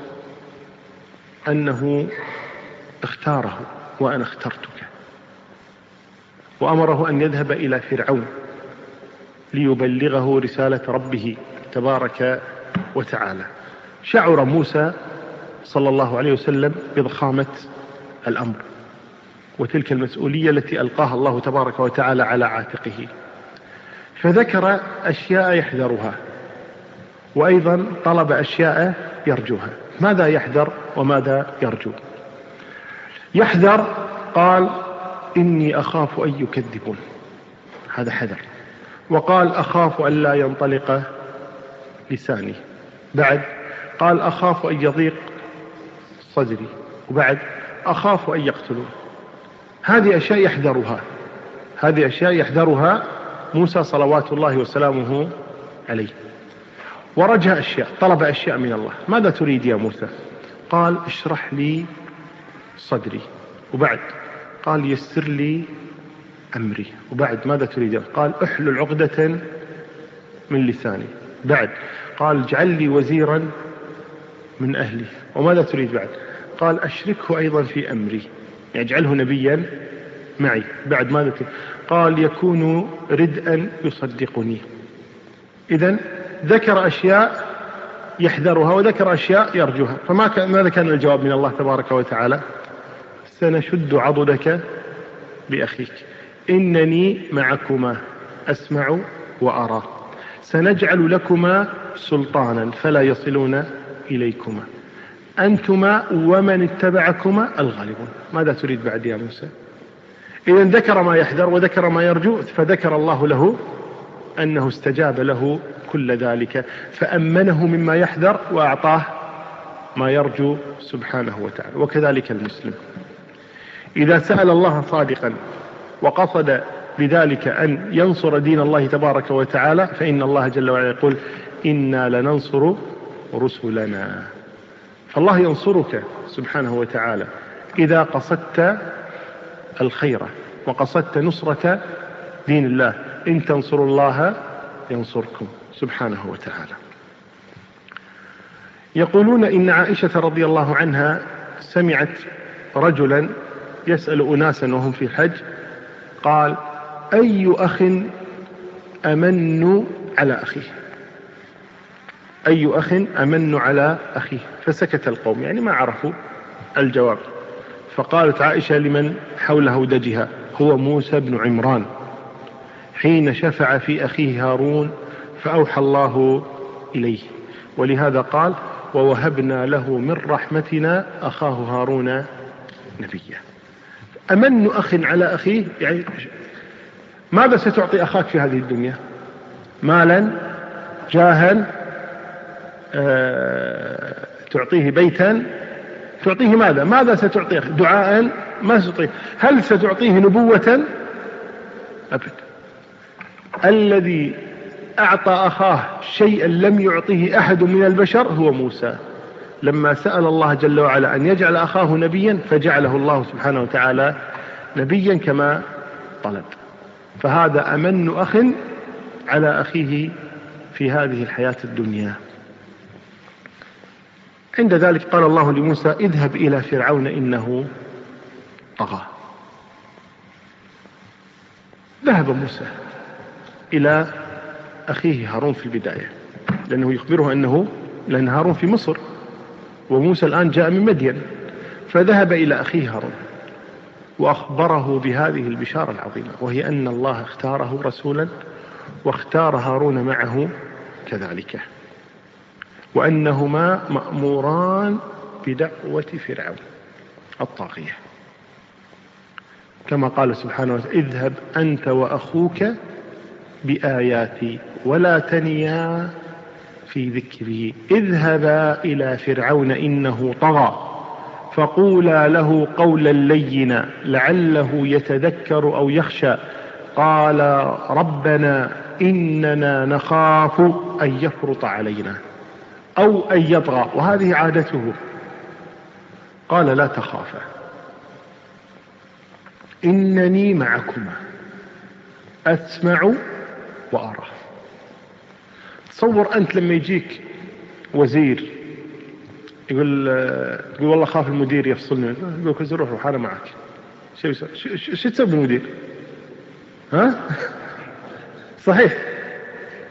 C: أنه اختاره وأنا اخترتك، وأمره أن يذهب إلى فرعون ليبلغه رسالة ربه تبارك وتعالى. شعر موسى صلى الله عليه وسلم بضخامة الأمر وتلك المسؤولية التي ألقاها الله تبارك وتعالى على عاتقه، فذكر أشياء يحذرها، وأيضا طلب أشياء يرجوها. ماذا يحذر وماذا يرجو؟ يحذر، قال إني أخاف أن يكذبون، هذا حذر. وقال أخاف أن لا ينطلق لساني. بعد قال أخاف أن يضيق صدري. وبعد أخاف أن يقتلون. هذه أشياء يحذرها، هذه أشياء يحذرها موسى صلوات الله وسلامه عليه. ورجى أشياء، طلب أشياء من الله. ماذا تريد يا موسى؟ قال اشرح لي صدري. وبعد قال يسر لي أمري. وبعد ماذا تريد؟ قال احلل عقدة من لساني. بعد قال اجعل لي وزيرا من أهلي. وماذا تريد بعد؟ قال أشركه أيضا في أمري، يعني اجعله نبيا معي. بعد ماذا تريد؟ قال يكون ردءا يصدقني. إذن ذكر أشياء يحذرها وذكر أشياء يرجوها. ماذا كان الجواب من الله تبارك وتعالى؟ سنشد عضدك بأخيك إنني معكما أسمع وأرى سنجعل لكما سلطانا فلا يصلون إليكما أنتما ومن اتبعكما الغالبون. ماذا تريد بعد يا موسى؟ إذن ذكر ما يحذر وذكر ما يرجو، فذكر الله له أنه استجاب له كل ذلك، فأمنه مما يحذر وأعطاه ما يرجو سبحانه وتعالى. وكذلك المسلم إذا سأل الله صادقا وقصد بذلك أن ينصر دين الله تبارك وتعالى، فإن الله جل وعلا يقول إنا لننصر رسلنا. فالله ينصرك سبحانه وتعالى إذا قصدت الخير وقصدت نصرة دين الله. إن تنصروا الله ينصركم سبحانه وتعالى. يقولون إن عائشة رضي الله عنها سمعت رجلا يسأل أناسا وهم في الحج، قال أي أخ أمن على أخيه؟ أي أخ أمن على أخيه؟ فسكت القوم، يعني ما عرفوا الجواب. فقالت عائشة لمن حول هودجها هو موسى بن عمران حين شفع في أخيه هارون فأوحى الله إليه. ولهذا قال ووهبنا له من رحمتنا أخاه هارون نبيا. أمن أخ على أخيه، يعني ماذا ستعطي أخاك في هذه الدنيا؟ مالا، جاها، تعطيه بيتا، تعطيه ماذا؟ ماذا ستعطيه؟ دعاء ما ستعطيه. هل ستعطيه نبوة؟ أبدا. الذي أعطى أخاه شيئا لم يعطيه أحد من البشر هو موسى، لما سأل الله جل وعلا أن يجعل أخاه نبيا فجعله الله سبحانه وتعالى نبيا كما طلب. فهذا أمن أخ على أخيه في هذه الحياة الدنيا. عند ذلك قال الله لموسى اذهب إلى فرعون إنه طغى. ذهب موسى إلى أخيه هارون في البداية، لأنه يخبره لأن هارون في مصر وموسى الآن جاء من مدين، فذهب إلى أخيه هارون وأخبره بهذه البشارة العظيمة، وهي أن الله اختاره رسولا واختار هارون معه كذلك، وأنهما مأموران بدعوة فرعون الطاغية، كما قال سبحانه وتعالى اذهب أنت وأخوك بآياتي ولا تنيا في ذكري اذهبا إلى فرعون إنه طغى فقولا له قولا لينا لعله يتذكر أو يخشى قال ربنا إننا نخاف أن يفرط علينا أو أن يطغى، وهذه عادته. قال لا تخافا إنني معكما أسمع وأرى. تصور أنت لما يجيك وزير يقول والله خاف المدير يفصلني، يقول كل روح أنا معك. شو تسوي بالمدير؟ ها؟ صحيح،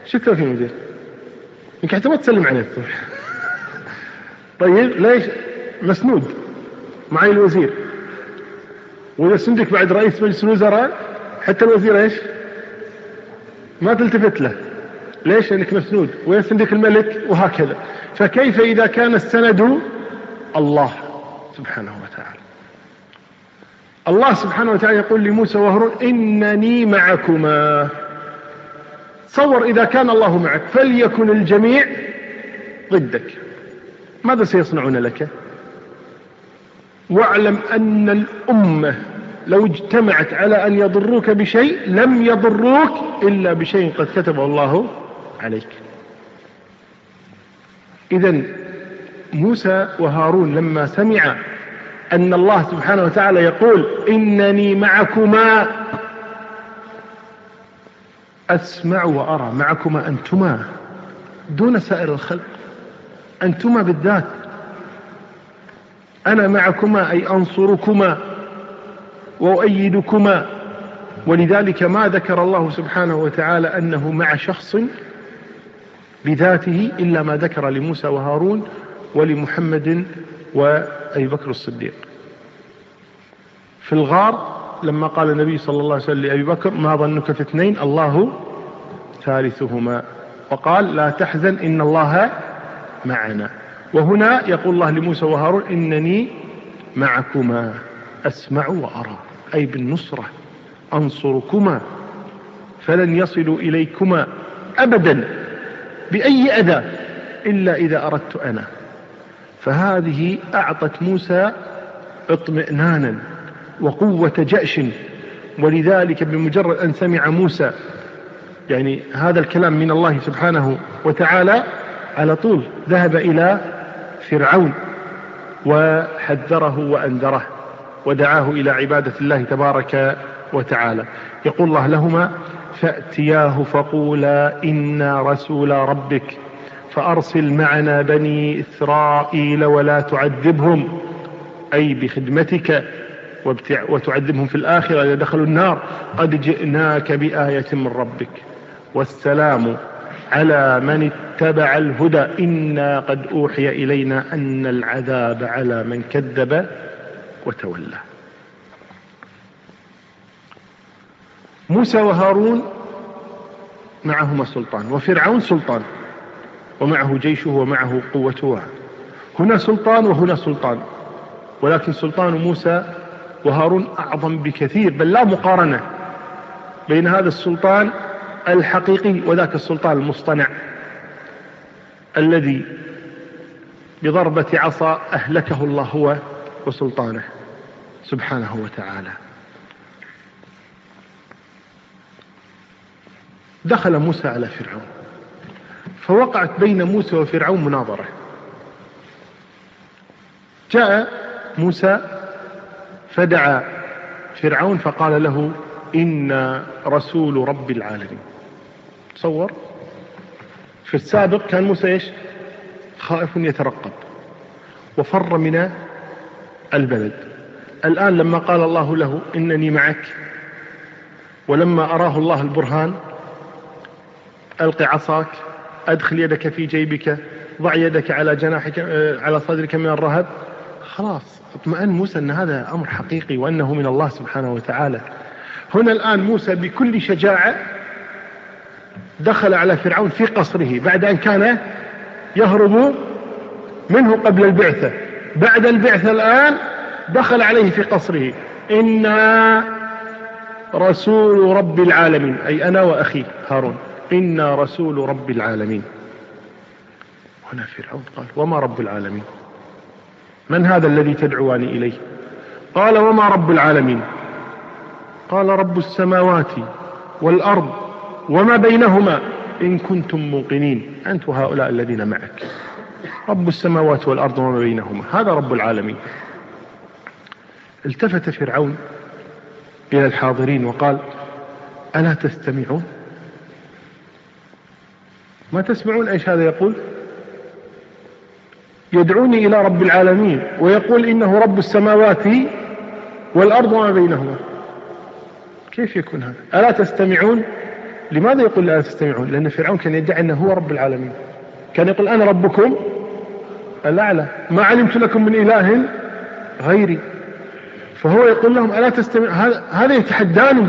B: شو 30 وزير؟ يمكن حتى ما تسلم عليه الصبح. طيب ليش؟ مسنود معي الوزير، وإذا سندك بعد رئيس مجلس الوزراء حتى الوزير ايش؟ ما تلتفت له. ليش؟ لأنك مسنود، ويسندك الملك، وهكذا. فكيف إذا كان السند الله سبحانه وتعالى؟ الله سبحانه وتعالى يقول لموسى وهارون إنني معكما. تصور إذا كان الله معك فليكن الجميع ضدك، ماذا سيصنعون لك؟ واعلم أن الأمة لو اجتمعت على أن يضروك بشيء لم يضروك إلا بشيء قد كتبه الله عليك. إذن موسى وهارون لما سمع أن الله سبحانه وتعالى يقول إنني معكما أسمع وأرى، معكما أنتما دون سائر الخلق، أنتما بالذات، أنا معكما أي أنصركما وأؤيدكما. ولذلك ما ذكر الله سبحانه وتعالى أنه مع شخص بذاته إلا ما ذكر لموسى وهارون ولمحمد وأبي بكر الصديق. في الغار لما قال النبي صلى الله عليه وسلم لأبي بكر ما ظنك في اثنين الله ثالثهما، وقال لا تحزن إن الله معنا. وهنا يقول الله لموسى وهارون إنني معكما أسمع وأرى، أي بالنصرة أنصركما، فلن يصلوا إليكما أبدا بأي أذى إلا إذا أردت أنا. فهذه أعطت موسى اطمئنانا وقوة جأش. ولذلك بمجرد أن سمع موسى يعني هذا الكلام من الله سبحانه وتعالى على طول ذهب إلى فرعون وحذره وأنذره ودعاه إلى عبادة الله تبارك وتعالى. يقول الله لهما فأتياه فقولا إنا رسول ربك فأرسل معنا بني إسرائيل ولا تعذبهم، أي بخدمتك وتعذبهم في الآخرة إذا دخلوا النار. قد جئناك بآية من ربك والسلام على من اتبع الهدى إنا قد أوحي إلينا أن العذاب على من كذب وتولى. موسى وهارون معهما سلطان، وفرعون سلطان ومعه جيشه ومعه قوته. هنا سلطان وهنا سلطان، ولكن سلطان موسى وهارون أعظم بكثير، بل لا مقارنة بين هذا السلطان الحقيقي وذاك السلطان المصطنع الذي بضربة عصا أهلكه الله هو وسلطانه سبحانه وتعالى. دخل موسى على فرعون، فوقعت بين موسى وفرعون مناظرة. جاء موسى فدعا فرعون فقال له إنا رسول رب العالمين. تصور في السابق كان موسى إيش؟ خائف يترقب وفر من البلد. الآن لما قال الله له إنني معك، ولما أراه الله البرهان ألق عصاك، أدخل يدك في جيبك، ضع يدك على جناحك على صدرك من الرهب، خلاص اطمئن موسى أن هذا أمر حقيقي وأنه من الله سبحانه وتعالى. هنا الآن موسى بكل شجاعة دخل على فرعون في قصره بعد أن كان يهرب منه قبل البعثة. بعد البعثة الآن دخل عليه في قصره. إنا رسول رب العالمين، أي أنا وأخي هارون، إنا رسول رب العالمين. هنا فرعون قال وما رب العالمين؟ من هذا الذي تدعواني إليه؟ قال وما رب العالمين؟ قال رب السماوات والأرض وما بينهما إن كنتم موقنين أنت وهؤلاء الذين معك. رب السماوات والأرض وما بينهما، هذا رب العالمين. التفت فرعون إلى الحاضرين وقال ألا تستمعون؟ ما تسمعون ايش هذا يقول؟ يدعوني إلى رب العالمين ويقول إنه رب السماوات والأرض وما بينهما. كيف يكون هذا؟ ألا تستمعون؟ لماذا يقول لا تستمعون؟ لأن فرعون كان يدعي أنه هو رب العالمين، كان يقول أنا ربكم الأعلى ما علمت لكم من إله غيري، فهو يقول لهم ألا تستمع. هذا يتحداني،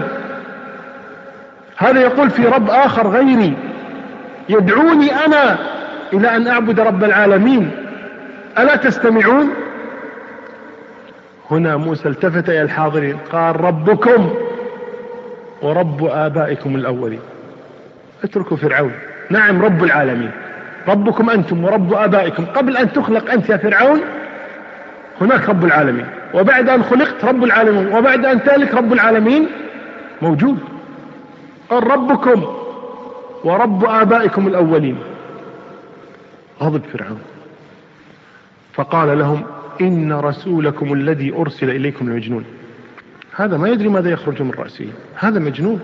B: هذا يقول في رب آخر غيري يدعوني أنا إلى أن أعبد رب العالمين، ألا تستمعون؟ هنا موسى التفت إلى الحاضرين قال ربكم ورب آبائكم الأولين. اتركوا فرعون، نعم رب العالمين، ربكم أنتم ورب آبائكم، قبل أن تخلق أنت يا فرعون هناك رب العالمين، وبعد أن خلقت رب العالمين، وبعد أن تهلك رب العالمين موجود. قال ربكم ورب آبائكم الأولين. غضب فرعون فقال لهم إن رسولكم الذي أرسل إليكم لمجنون. هذا ما يدري ماذا يخرج من رأسه، هذا مجنون.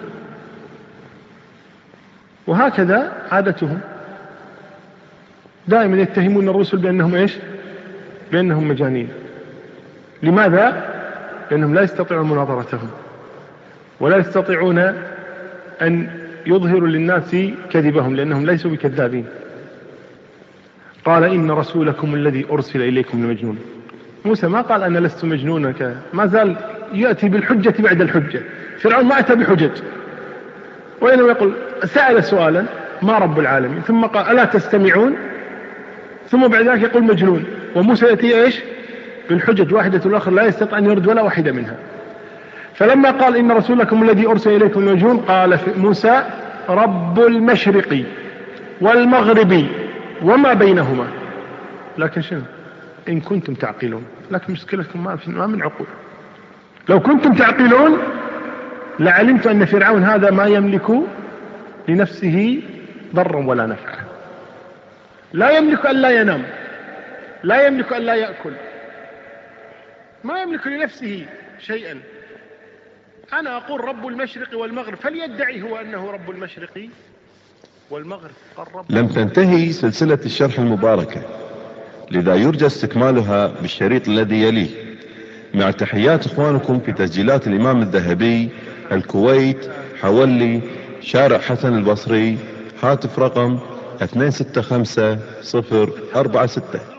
B: وهكذا عادتهم، دائما يتهمون الرسل بأنهم إيش؟ بأنهم مجانين. لماذا؟ لأنهم لا يستطيعون مناظرتهم، ولا يستطيعون أن يظهروا للناس كذبهم، لأنهم ليسوا بكذابين. قال إن رسولكم الذي أرسل إليكم لمجنون. موسى ما قال أنا لست مجنونا، ما زال يأتي بالحجة بعد الحجة. فرعون ما أتى بحجج، وإنما يقول سأل سؤالا ما رب العالمين، ثم قال ألا تستمعون، ثم بعد ذلك يقول مجنون. وموسى يأتي إيش؟ بالحجج واحدة الآخر لا يستطيع أن يرد ولا واحدة منها. فلما قال إن رسولكم الذي أرسل إليكم لمجنون قال موسى رب المشرق والمغرب وما بينهما. لكن شنو؟ إن كنتم تعقلون. لكن مشكلتكم ما من عقول. لو كنتم تعقلون لعلمت أن فرعون هذا ما يملك لنفسه ضرا ولا نفعا، لا يملك أن لا ينام، لا يملك أن لا يأكل، ما يملك لنفسه شيئا. أنا أقول رب المشرق والمغرب، فليدعي هو أنه رب المشرق والمغرب.
A: لم تنتهي سلسلة الشرح المباركة، لذا يرجى استكمالها بالشريط الذي يليه. مع تحيات إخوانكم في تسجيلات الإمام الذهبي، الكويت، حولي، شارع حسن البصري، هاتف رقم 265 046.